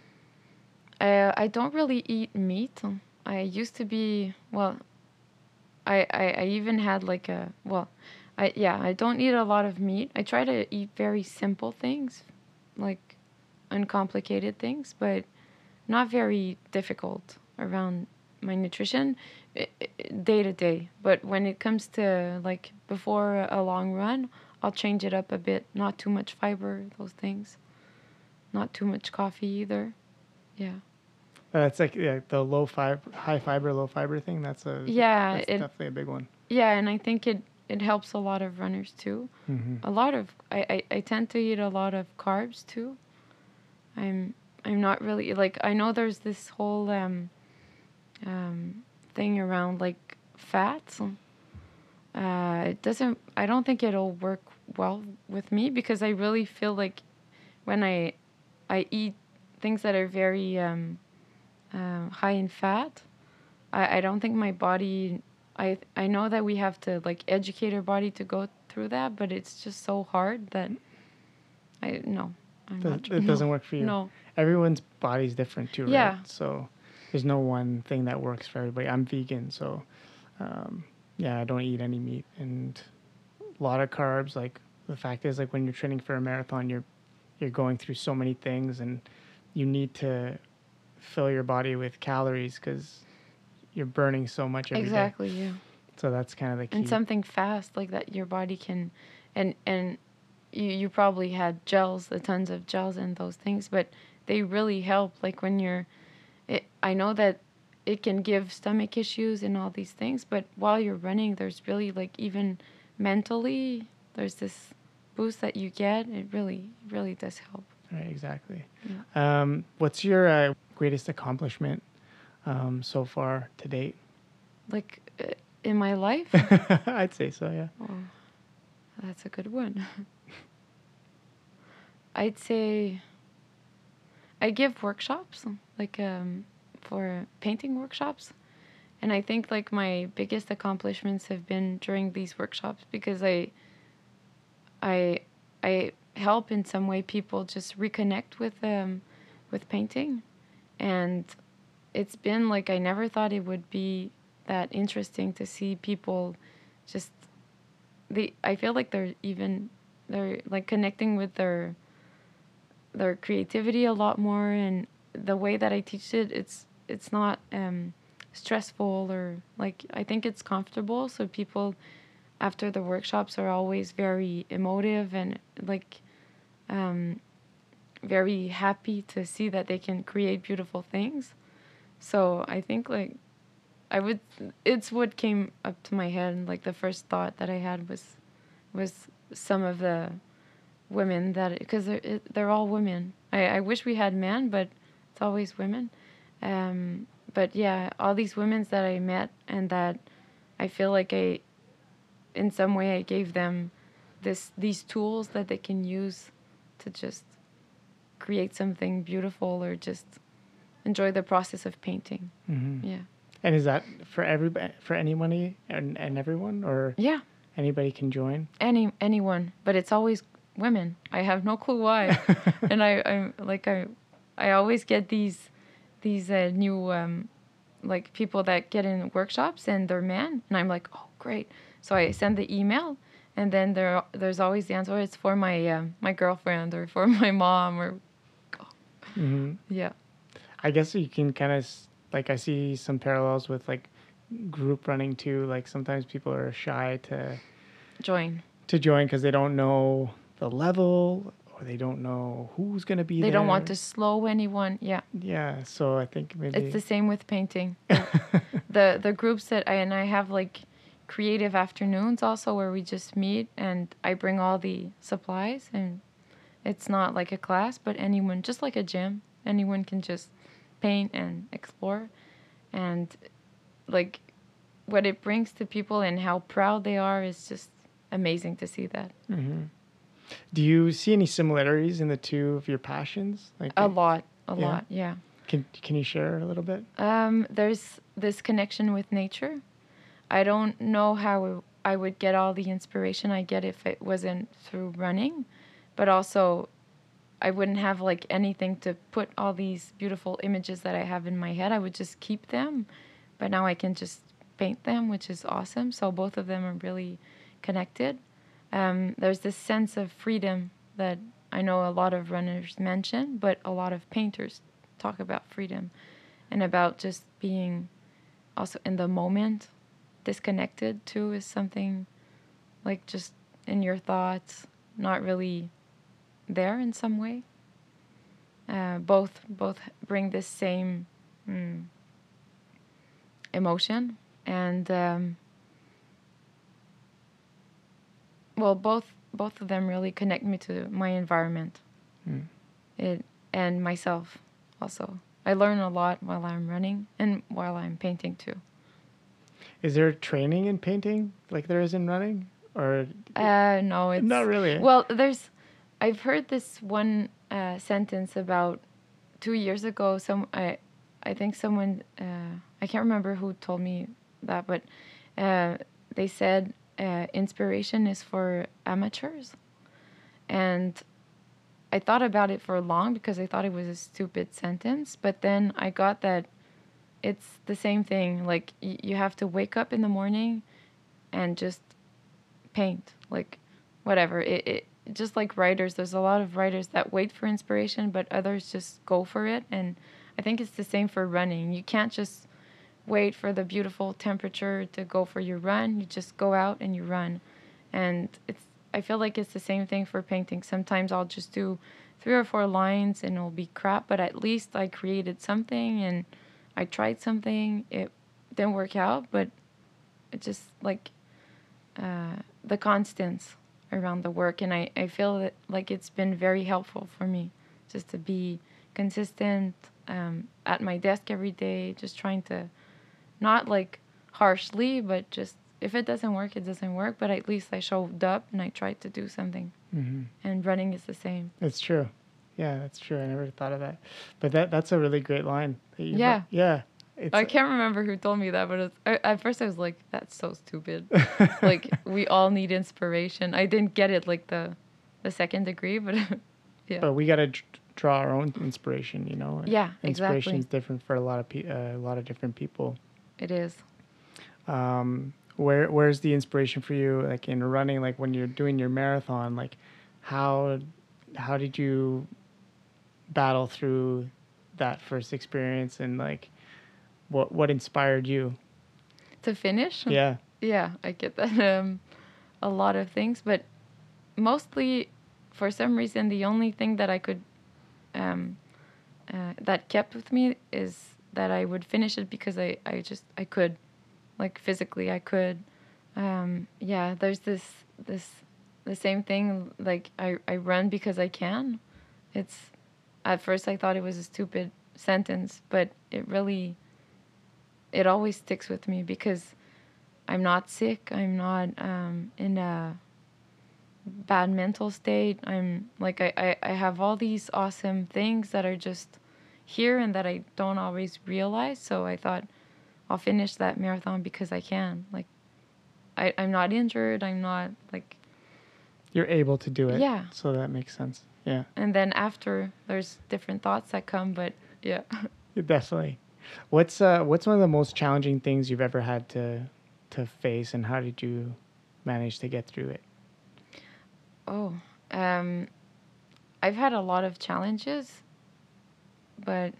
I I don't really eat meat. I used to be well, I, I, I even had like a well, I yeah, I don't eat a lot of meat. I try to eat very simple things, like uncomplicated things, but not very difficult around my nutrition i- i- day to day. But when it comes to like before a long run, I'll change it up a bit. Not too much fiber, those things. Not too much coffee either. Yeah. uh, it's like yeah, the low fiber, high fiber, low fiber thing. That's a Yeah, that's it definitely a big one. yeah, and I think it it helps a lot of runners too. Hmm. A lot of I, I, I tend to eat a lot of carbs too. I'm I'm not really like I know there's this whole um um thing around like fats. Uh, it doesn't. I don't think it'll work well with me because I really feel like when I I eat things that are very um, um, high in fat, I, I don't think my body. I I know that we have to like educate our body to go through that, but it's just so hard that I no. I'm Does, not. tr- it No, doesn't work for you. no. Everyone's body's different too, right? Yeah. So there's no one thing that works for everybody. I'm vegan, so um, yeah, I don't eat any meat and a lot of carbs. Like the fact is, like when you're training for a marathon, you're you're going through so many things, and you need to fill your body with calories because you're burning so much every day. Exactly. Yeah. So that's kind of the key. And something fast like that your body can, and and you you probably had gels, the tons of gels and those things, but they really help. Like when you're, it, I know that it can give stomach issues and all these things, but while you're running, there's really like even mentally, there's this boost that you get. It really really does help. Right, exactly. Yeah. Um, what's your uh, greatest accomplishment um, so far to date? Like uh, in my life, I'd say so, yeah. oh, that's a good one. I'd say I give workshops, like um, for painting workshops. And I think like my biggest accomplishments have been during these workshops because I I I help in some way people just reconnect with um with painting. And it's been like I never thought it would be that interesting to see people just they I feel like they're even they're like connecting with their their creativity a lot more, and the way that I teach it, it's it's not um, stressful or like I think it's comfortable. So people after the workshops are always very emotive and like um, very happy to see that they can create beautiful things. So I think like I would it's what came up to my head, and like the first thought that I had was was some of the women that because they're it, they're all women. I, I wish we had men, but it's always women. Um, but yeah, all these women that I met and that I feel like I, in some way, I gave them this these tools that they can use to just create something beautiful or just enjoy the process of painting. Hmm. Yeah. And is that for everybody, for anybody and, and everyone, or Yeah, anybody can join? any anyone, but it's always women. I have no clue why. And I I'm like I I always get these these uh, new um like people that get in workshops and they're men, and I'm like, "Oh, great." So I send the email, and then there there's always the answer, it's for my um, my girlfriend or for my mom or Hmm. yeah. I guess you can kind of like I see some parallels with like group running too. Like sometimes people are shy to Join. to join because they don't know the level or they don't know who's gonna be They there. don't want to slow anyone. Yeah. Yeah, so I think maybe It's the same with painting. The the groups that I and I have like creative afternoons also where we just meet and I bring all the supplies and it's not like a class, but anyone, just like a gym, anyone can just paint and explore. And like what it brings to people and how proud they are is just amazing to see that. hmm. Do you see any similarities in the two of your passions? Like, A lot, a yeah? lot, yeah. Can can you share a little bit? Um, there's this connection with nature. I don't know how I would get all the inspiration I get if it wasn't through running, but also I wouldn't have like anything to put all these beautiful images that I have in my head. I would just keep them, but now I can just paint them, which is awesome. So both of them are really connected. Um, there's this sense of freedom that I know a lot of runners mention, but a lot of painters talk about freedom and about just being also in the moment. Disconnected too is something like just in your thoughts, not really there in some way. Uh, both both bring this same mm, emotion, and um, well, both both of them really connect me to my environment, Mm. it and myself also. I learn a lot while I'm running and while I'm painting too. Is there training in painting like there is in running, or Uh, no, it's not really? well. There's, I've heard this one uh, sentence about two years ago. Some I, I think someone uh, I can't remember who told me that, but uh, they said uh, inspiration is for amateurs, and I thought about it for long because I thought it was a stupid sentence. But then I got that it's the same thing. Like y- you have to wake up in the morning and just paint, like whatever it, it just like writers, there's a lot of writers that wait for inspiration but others just go for it, and I think it's the same for running. You can't just wait for the beautiful temperature to go for your run. You just go out and you run. And it's I feel like it's the same thing for painting. Sometimes I'll just do three or four lines and it'll be crap, but at least I created something and I tried something. It didn't work out, but it just like uh, the constants around the work, and I, I feel that like it's been very helpful for me just to be consistent um, at my desk every day, just trying to not like harshly, but just if it doesn't work, it doesn't work, but at least I showed up and I tried to do something. Mm-hmm. And running is the same. It's true. Yeah, that's true. I never thought of that, but that that's a really great line. that you Yeah. brought- yeah. It's, I can't remember who told me that, but it's, I, at first I was like, that's so stupid. Like, we all need inspiration. I didn't get it like the the second degree, but yeah. But we got to d- draw our own inspiration, you know. Yeah, Inspiration exactly. is different for a lot of pe- uh, a lot of different people. It is. Um, where where's the inspiration for you, like in running, like when you're doing your marathon, like how how did you battle through that first experience, and like what what inspired you? To finish? Yeah. Yeah, I get that. Um, a lot of things, but mostly, for some reason, the only thing that I could, um, uh, that kept with me is that I would finish it because I, I just, I could, like physically I could. Um, yeah, there's this, this, the same thing, like I, I run because I can. It's, at first I thought it was a stupid sentence, but it really, it always sticks with me because I'm not sick. I'm not um, in a bad mental state. I'm like, I, I, I have all these awesome things that are just here and that I don't always realize. So I thought, I'll finish that marathon because I can. Like, I, I'm not injured. I'm not like, You're able to do it. yeah. So that makes sense. Yeah. And then after, there's different thoughts that come, but yeah. Definitely. What's uh what's one of the most challenging things you've ever had to to face, and how did you manage to get through it? Oh, um, I've had a lot of challenges, but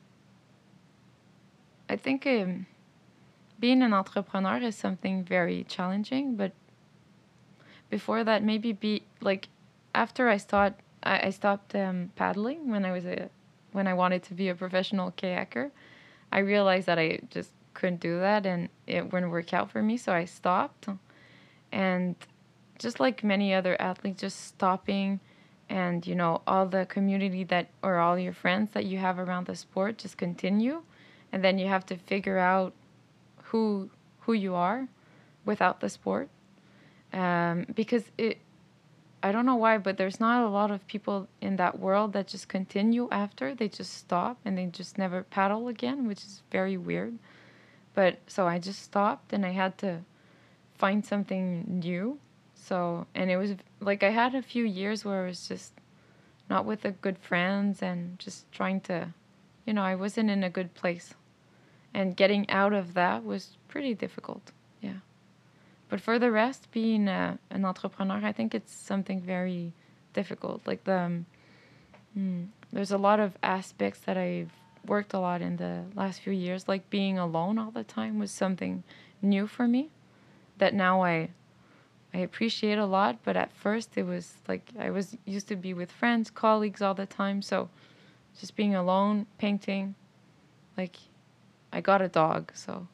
I think um, being an entrepreneur is something very challenging. But before that, maybe be like after I start, I, I stopped um, paddling when I was a when I wanted to be a professional kayaker. I realized that I just couldn't do that, and it wouldn't work out for me, so I stopped. And just like many other athletes, just stopping, and you know all the community that or all your friends that you have around the sport just continue, and then you have to figure out who who you are without the sport, um, because it I don't know why, but there's not a lot of people in that world that just continue after they just stop and they just never paddle again, which is very weird. But so I just stopped and I had to find something new. So, and it was like I had a few years where I was just not with the good friends and just trying to, you know, I wasn't in a good place. And getting out of that was pretty difficult. Yeah. But for the rest, being a, an entrepreneur, I think it's something very difficult. Like the, um, mm, there's a lot of aspects that I've worked a lot in the last few years. Like being alone all the time was something new for me that now I, I appreciate a lot. But at first it was like I was used to be with friends, colleagues all the time. So just being alone, painting, like I got a dog, so.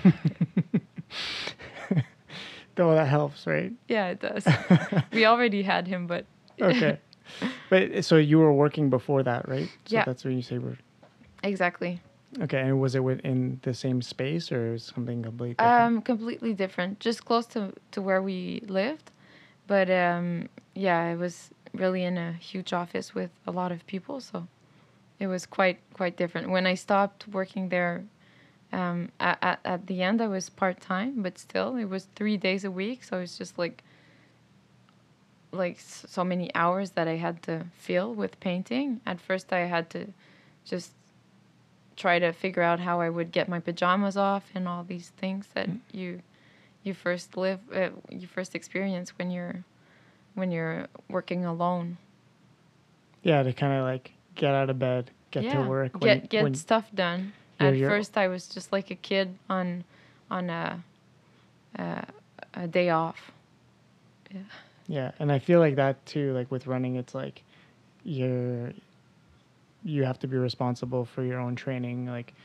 Oh, that helps, right? Yeah, it does. We already had him, but Okay. But so you were working before that, right? So yeah, that's when you say we're exactly. okay. And was it within the same space or something completely different? Um, completely different, just close to to where we lived, but um, yeah, I was really in a huge office with a lot of people, so it was quite quite different. When I stopped working there, um, at at, at the end I was part time, but still it was three days a week, so it's just like like s- so many hours that I had to fill with painting. At first, I had to just try to figure out how I would get my pajamas off and all these things that Mm. you you first live uh, you first experience when you're when you're working alone. Yeah, to kind of like get out of bed, get to Yeah, work when get get when stuff done. you're, At you're first, I was just like a kid on on a a, a day off. Yeah. yeah, and I feel like that too. Like with running, it's like you're you have to be responsible for your own training. Like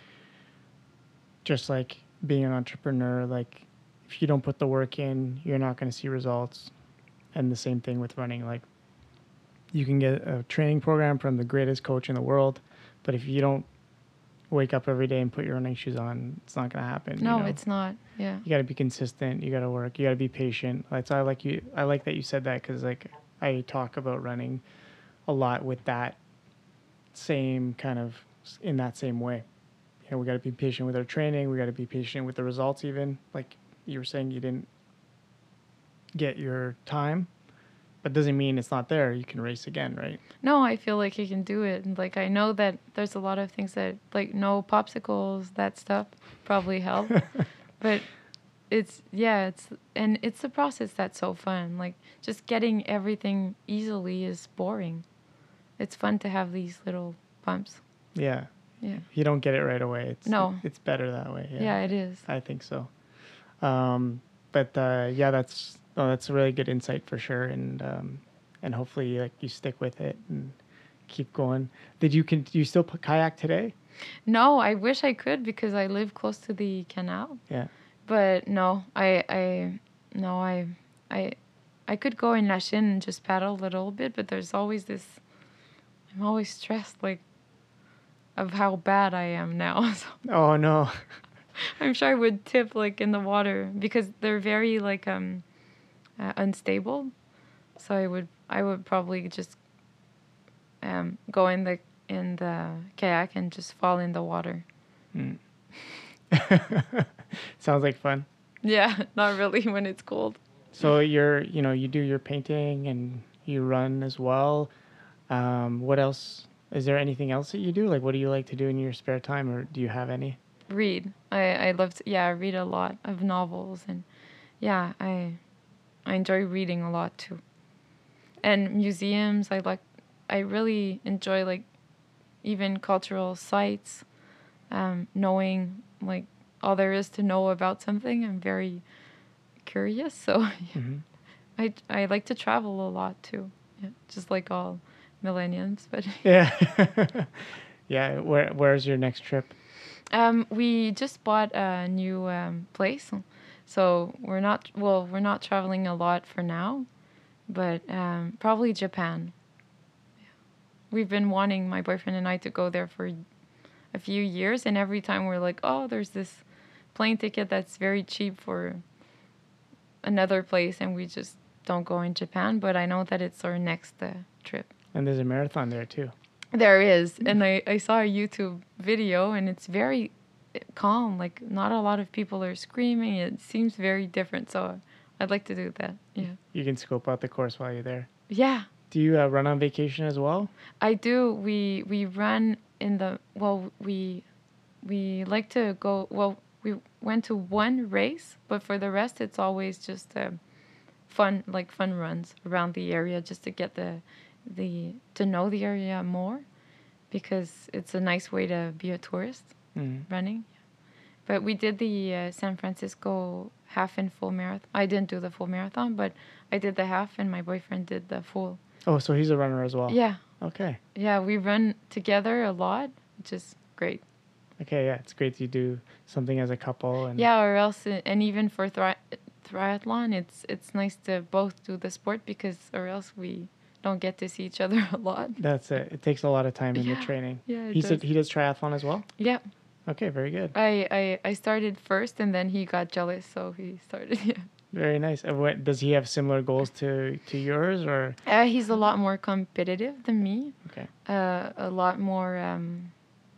just like being an entrepreneur, like if you don't put the work in, you're not going to see results. And the same thing with running. Like you can get a training program from the greatest coach in the world, but if you don't wake up every day and put your running shoes on, it's not going to happen. No, you know? it's not. Yeah. You got to be consistent. You got to work. You got to be patient. That's I like you. I like that you said that because like I talk about running a lot with that same kind of in that same way. You know, we got to be patient with our training. We got to be patient with the results. Even like you were saying, you didn't get your time, but doesn't mean it's not there. You can race again, right? No, I feel like you can do it. And like I know that there's a lot of things that like no popsicles, that stuff probably help. But it's yeah, it's and it's the process that's so fun. Like just getting everything easily is boring. It's fun to have these little bumps. Yeah. Yeah. If you don't get it right away, it's No. it's better that way. Yeah, Yeah, it is. I think so. Um, but uh, yeah, that's oh, that's a really good insight for sure, and um, and hopefully like you stick with it and keep going. Did you can do you still put kayak today? No, I wish I could because I live close to the canal. Yeah. But no, I I no, I I I could go in La Chine and just paddle a little bit, but there's always this I'm always stressed like of how bad I am now. So Oh no. I'm sure I would tip like in the water because they're very like um uh, unstable. So I would I would probably just um go in the in the kayak and just fall in the water. Mm. Sounds like fun. Yeah, not really when it's cold. So you're, you know, you do your painting and you run as well. Um, what else? Is there anything else that you do? Like, what do you like to do in your spare time, or do you have any? Read. I I love to, yeah, I read a lot of novels, and yeah, I I enjoy reading a lot too. And museums, I like I really enjoy like even cultural sites, um, knowing like all there is to know about something. I'm very curious, so Hmm. I I like to travel a lot too. Yeah, just like all millennials, but Yeah. Yeah. Where Where's your next trip? um, we just bought a new um, place, so we're not well, we're not traveling a lot for now, but um, probably Japan. We've been wanting my boyfriend and I to go there for a few years, and every time we're like, oh, there's this plane ticket that's very cheap for another place, and we just don't go in Japan. But I know that it's our next uh, trip. And there's a marathon there too. There is, and I, I saw a YouTube video, and it's very calm. Like, not a lot of people are screaming. It seems very different, so I'd like to do that. Yeah. You can scope out the course while you're there. Yeah, Do you uh, run on vacation as well? I do. We we run in the well. We we like to go. Well, we went to one race, but for the rest, it's always just uh, fun, like fun runs around the area, just to get the the to know the area more, because it's a nice way to be a tourist Mm. running. But we did the uh, San Francisco half and full marathon. I didn't do the full marathon, but I did the half, and my boyfriend did the full. Oh, so he's a runner as well. Yeah, Okay. yeah, we run together a lot, which is great. Okay. Yeah, it's great to do something as a couple. And Yeah, or else, uh, and even for tri- triathlon, it's it's nice to both do the sport, because or else we don't get to see each other a lot. that's it. It takes a lot of time in the Yeah, training. yeah, it He does. said he does triathlon as well. Yeah, Okay, very good. I, I I started first, and then he got jealous, so he started. Yeah, Very nice. Uh, what, does he have similar goals to to yours, or? uh, he's a lot more competitive than me. Okay. Uh, a lot more um,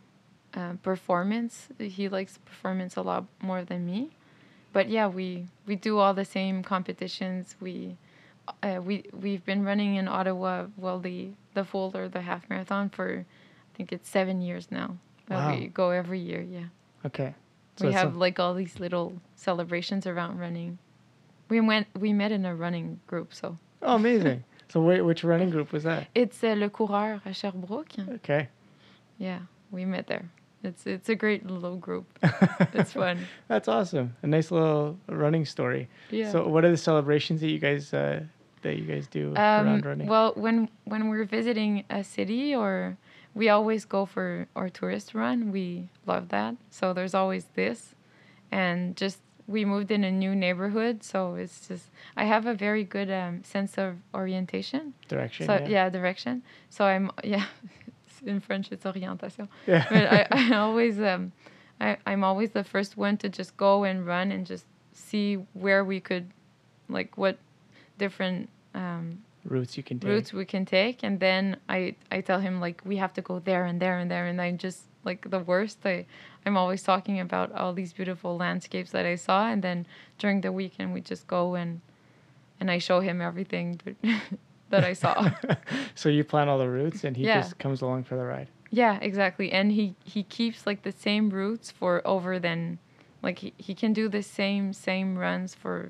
uh, performance. He likes performance a lot more than me. But yeah, we we do all the same competitions. We uh, we we've been running in Ottawa, well, the the full or the half marathon for, I think it's seven years now. Uh, Wow. We go every year. Yeah, Okay. So we it's have some- like all these little celebrations around running. We went we met in a running group, so oh, amazing. So wait, which running group was that? it's uh, Le Coureur à Sherbrooke. Okay. Yeah, we met there. It's it's a great little group. It's fun. That's awesome. A nice little running story. Yeah. So what are the celebrations that you guys uh, that you guys do Um, around running? well, when when we're visiting a city, or we always go for our tourist run. We love that. So there's always this, and just we moved in a new neighborhood, so it's just I have a very good um, sense of orientation. Direction. So yeah. yeah, direction. So I'm yeah, in French it's orientation. Yeah. But I, I always um, I I'm always the first one to just go and run and just see where we could, like what different um, Routes you can take. routes we can take, and then I I tell him like we have to go there and there and there, and I just like the worst. I I'm always talking about all these beautiful landscapes that I saw, and then during the weekend we just go and and I show him everything that I saw. So you plan all the routes, and he Yeah. just comes along for the ride. Yeah, exactly. And he he keeps like the same routes for over than, like he, he can do the same same runs for,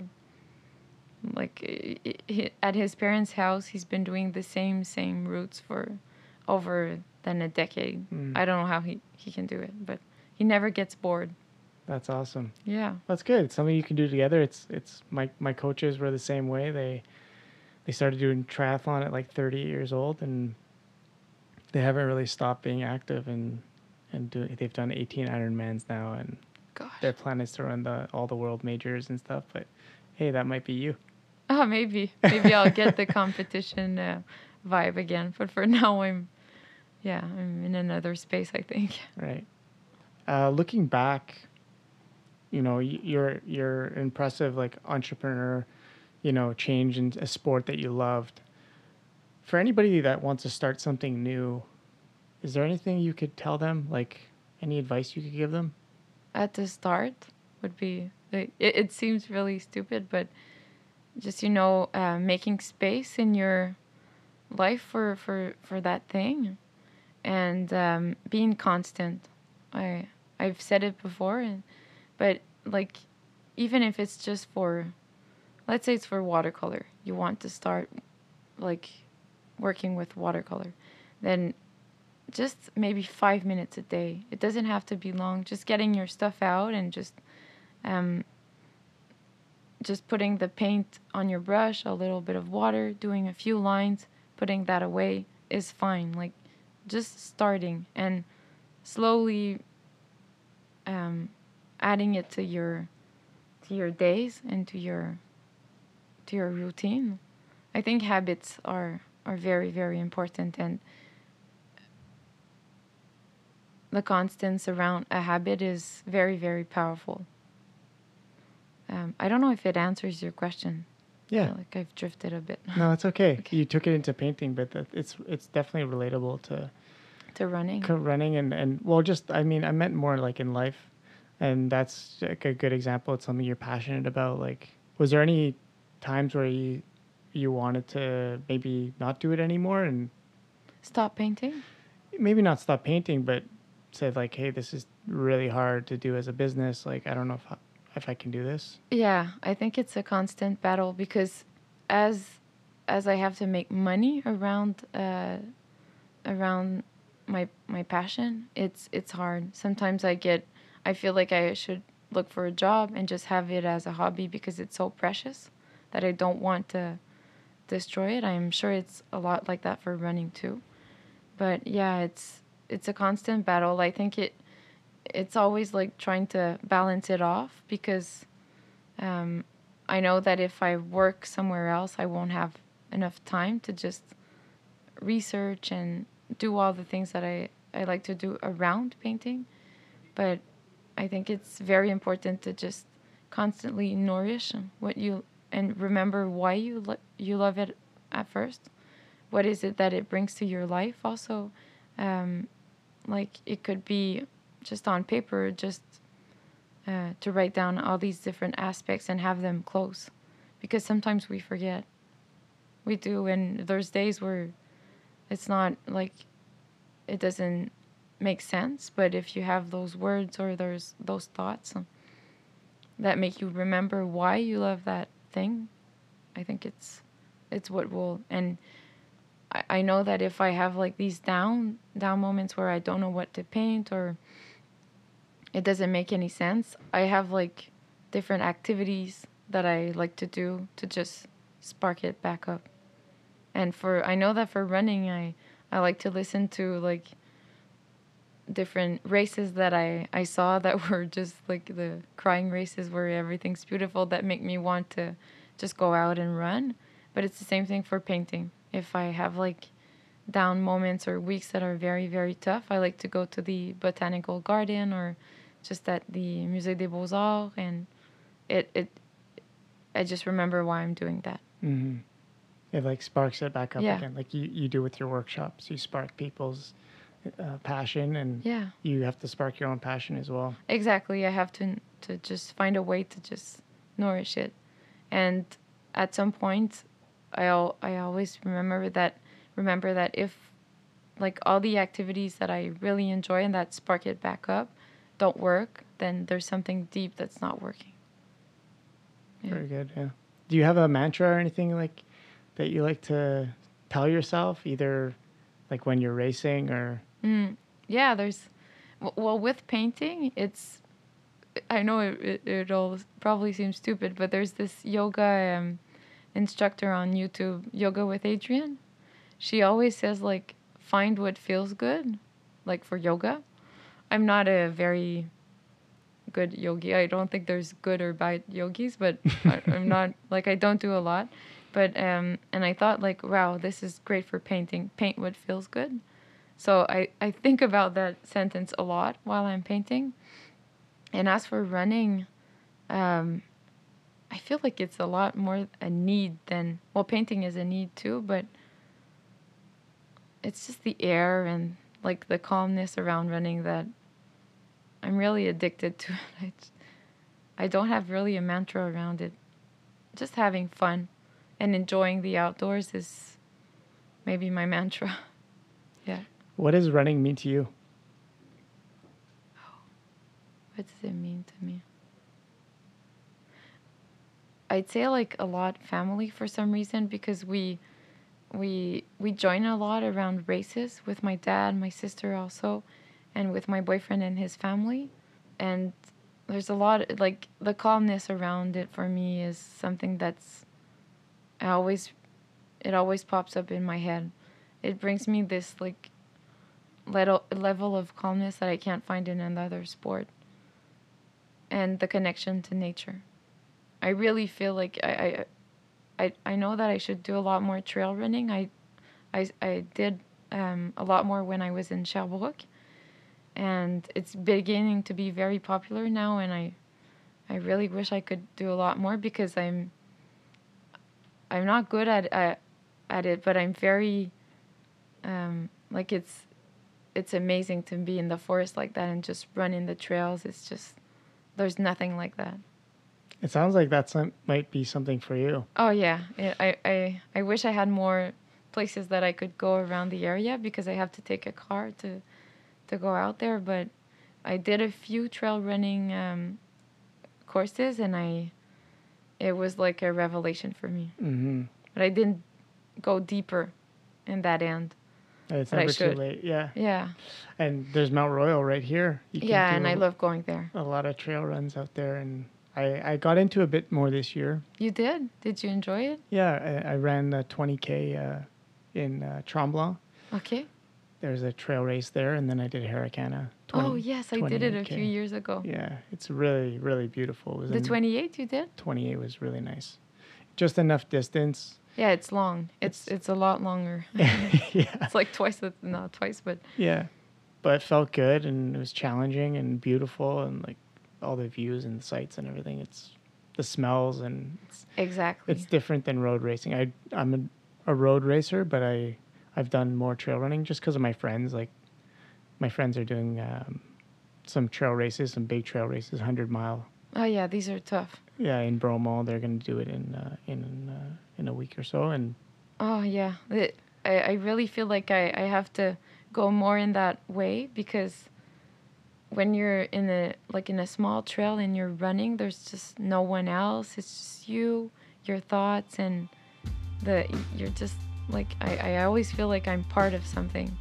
like i- i- i- at his parents' house he's been doing the same same routes for over than a decade. Mm. I don't know how he he can do it, but he never gets bored. That's awesome. Yeah. That's good. It's something you can do together. It's it's my my coaches were the same way. They they started doing triathlon at like thirty years old, and they haven't really stopped being active, and and do, they've done eighteen Ironmans now, and Gosh. their plan is to run the all the world majors and stuff. But hey, that might be you. Oh, maybe maybe I'll get the competition uh, vibe again. But for now, I'm yeah I'm in another space, I think. Right. Uh, looking back, you know, y- you're you're impressive like entrepreneur, you know, change in a sport that you loved. For anybody that wants to start something new, is there anything you could tell them? Like any advice you could give them? at the start would be like, it, it seems really stupid, but just, you know, uh, making space in your life for for for that thing, and um, being constant. I I've said it before, and but like, even if it's just for, let's say it's for watercolor, you want to start like working with watercolor, then just maybe five minutes a day. It doesn't have to be long. Just getting your stuff out and just um, just putting the paint on your brush, a little bit of water, doing a few lines, putting that away is fine. Like, just starting and slowly um, adding it to your to your days and to your to your routine. I think habits are are very, very important, and the constants around a habit is very, very powerful. Um, I don't know if it answers your question. I Yeah. feel like I've drifted a bit. No, it's okay. Okay. You took it into painting, but that, it's it's definitely relatable to To running. co- running and and well, just I mean, I meant more like in life, and that's like a good example. It's something you're passionate about. Like, was there any times where you you wanted to maybe not do it anymore, and Stop painting? maybe not stop painting, but said like, hey, this is really hard to do as a business. Like, I don't know if I, if I can do this. Yeah, I think it's a constant battle because as as I have to make money around uh, around my my passion, it's it's hard. Sometimes I get I feel like I should look for a job and just have it as a hobby because it's so precious that I don't want to destroy it. I'm sure it's a lot like that for running too. But yeah, it's it's a constant battle. I think it it's always like trying to balance it off because um, I know that if I work somewhere else, I won't have enough time to just research and do all the things that I, I like to do around painting. But I think it's very important to just constantly nourish what you and remember why you lo- you love it at first. What is it that it brings to your life? Also, um, like it could be just on paper, just uh, to write down all these different aspects and have them close, because sometimes we forget. We do, and there's days where it's not like it doesn't make sense. But if you have those words or there's those thoughts um, that make you remember why you love that thing, I think it's it's what will. And I, I know that if I have like these down down moments where I don't know what to paint or it doesn't make any sense, I have like different activities that I like to do to just spark it back up. And for I know that for running, I I like to listen to like different races that I I saw that were just like the crying races where everything's beautiful that make me want to just go out and run. But it's the same thing for painting. If I have like down moments or weeks that are very, very tough, I like to go to the botanical garden or just at the Musée des Beaux-Arts, and it, it I just remember why I'm doing that. Mm-hmm. It like sparks it back up Yeah. again, like you, you do with your workshops. You spark people's uh, passion, and Yeah. you have to spark your own passion as well. Exactly. I have to to just find a way to just nourish it. And at some point, I al- I always remember that remember that if like all the activities that I really enjoy and that spark it back up don't work, then there's something deep that's not working. Yeah. Very good. Yeah. Do you have a mantra or anything like that you like to tell yourself, either like when you're racing or? Mm, yeah, there's w- well with painting, it's I know it, it it all probably seems stupid, but there's this yoga um, instructor on YouTube, Yoga with Adriene. She always says like find what feels good, like for yoga. I'm not a very good yogi. I don't think there's good or bad yogis, but I, I'm not like I don't do a lot. But um, and I thought like, wow, this is great for painting. Paint what feels good. So I I think about that sentence a lot while I'm painting. And as for running, um, I feel like it's a lot more a need than well, painting is a need too, but it's just the air and like the calmness around running that I'm really addicted to it. I, I don't have really a mantra around it. Just having fun and enjoying the outdoors is maybe my mantra. Yeah. What does running mean to you? What does it mean to me? I'd say like a lot family for some reason, because we we we join a lot around races with my dad, my sister also, and with my boyfriend and his family. And there's a lot, like the calmness around it for me is something that's I always it always pops up in my head. It brings me this like level level of calmness that I can't find in another sport. And the connection to nature. I really feel like I, I, I, I know that I should do a lot more trail running. I, I, I did um, a lot more when I was in Sherbrooke, and it's beginning to be very popular now. And I, I really wish I could do a lot more, because I'm, I'm not good at at, at it, but I'm very, um, like it's, it's amazing to be in the forest like that and just run in the trails. It's just. There's nothing like that. It sounds like that some, might be something for you. Oh, yeah. I, I, I wish I had more places that I could go around the area, because I have to take a car to to go out there. But I did a few trail running um, courses, and I it was like a revelation for me. Mm-hmm. But I didn't go deeper in that end. It's but I never too should. late. Yeah. Yeah. And there's Mount Royal right here. You can Yeah, do and a, I love going there. a lot of trail runs out there. And I, I got into a bit more this year. You did? Did you enjoy it? Yeah, I, I ran the twenty K uh, in uh, Tremblant. Okay. There's a trail race there, and then I did Harricana. twenty, Oh, yes, I did it a few years ago. Yeah, it's really, really beautiful. It was The in- twenty-eight you did? twenty-eight was really nice. Just enough distance. Yeah, it's long. It's it's, it's a lot longer. Yeah. It's like twice the, not twice, but Yeah. But it felt good, and it was challenging and beautiful, and like all the views and the sights and everything. It's the smells, and it's, exactly. it's different than road racing. I, I'm a, a road racer, but I, I've done more trail running just because of my friends. Like my friends are doing um, some trail races, some big trail races, one hundred mile. Oh, yeah, these are tough. Yeah, in Bromo, they're going to do it in uh, in uh, in a week or so, and Oh, yeah. It, I, I really feel like I, I have to go more in that way, because when you're in a like in a small trail and you're running, there's just no one else. It's just you, your thoughts, and the you're just like I, I always feel like I'm part of something.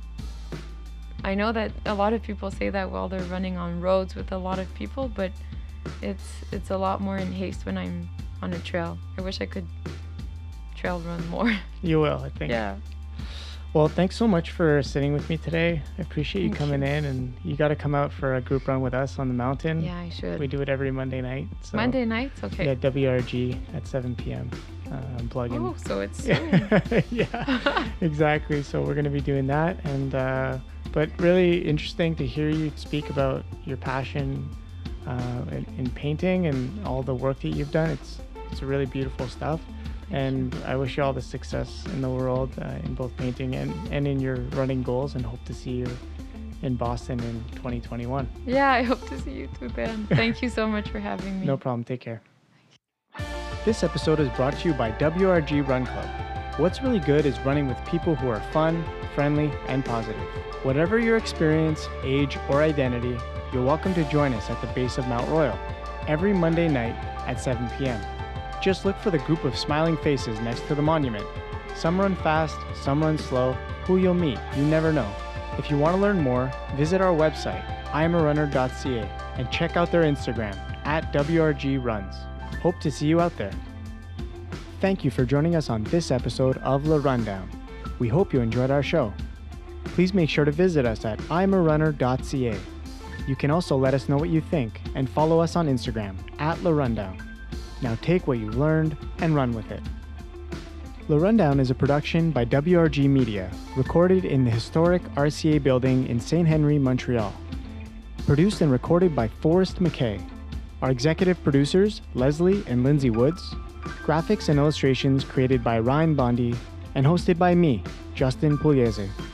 I know that a lot of people say that while they're running on roads with a lot of people, but it's it's a lot more in haste when I'm on a trail. I wish I could trail run more. you will, I think. Yeah. Well, thanks so much for sitting with me today. I appreciate you Thank coming you. in, and you got to come out for a group run with us on the mountain. Yeah, I should. We do it every Monday night. So Monday nights? Okay. Yeah, W R G at seven p.m. Uh, I'm plugging. Oh, so it's soon. Yeah, exactly. So we're going to be doing that. And uh, but really interesting to hear you speak about your passion uh, in, in painting and all the work that you've done. It's it's really beautiful stuff. And I wish you all the success in the world uh, in both painting and, and in your running goals, and hope to see you in Boston in twenty twenty-one. Yeah, I hope to see you too then. Thank you so much for having me. No problem. Take care. This episode is brought to you by W R G Run Club. What's really good is running with people who are fun, friendly, and positive. Whatever your experience, age, or identity, you're welcome to join us at the base of Mount Royal every Monday night at seven p.m. Just look for the group of smiling faces next to the monument. Some run fast, some run slow. Who you'll meet, you never know. If you want to learn more, visit our website, I am a runner dot c a, and check out their Instagram, at W R G Runs. Hope to see you out there. Thank you for joining us on this episode of La Rundown. We hope you enjoyed our show. Please make sure to visit us at I am a runner dot c a. You can also let us know what you think and follow us on Instagram, at La Rundown. Now take what you've learned and run with it. La Rundown is a production by W R G Media, recorded in the historic R C A building in Saint Henry, Montreal. Produced and recorded by Forrest McKay. Our executive producers, Leslie and Lindsay Woods. Graphics and illustrations created by Ryan Bondi, and hosted by me, Justin Pugliese.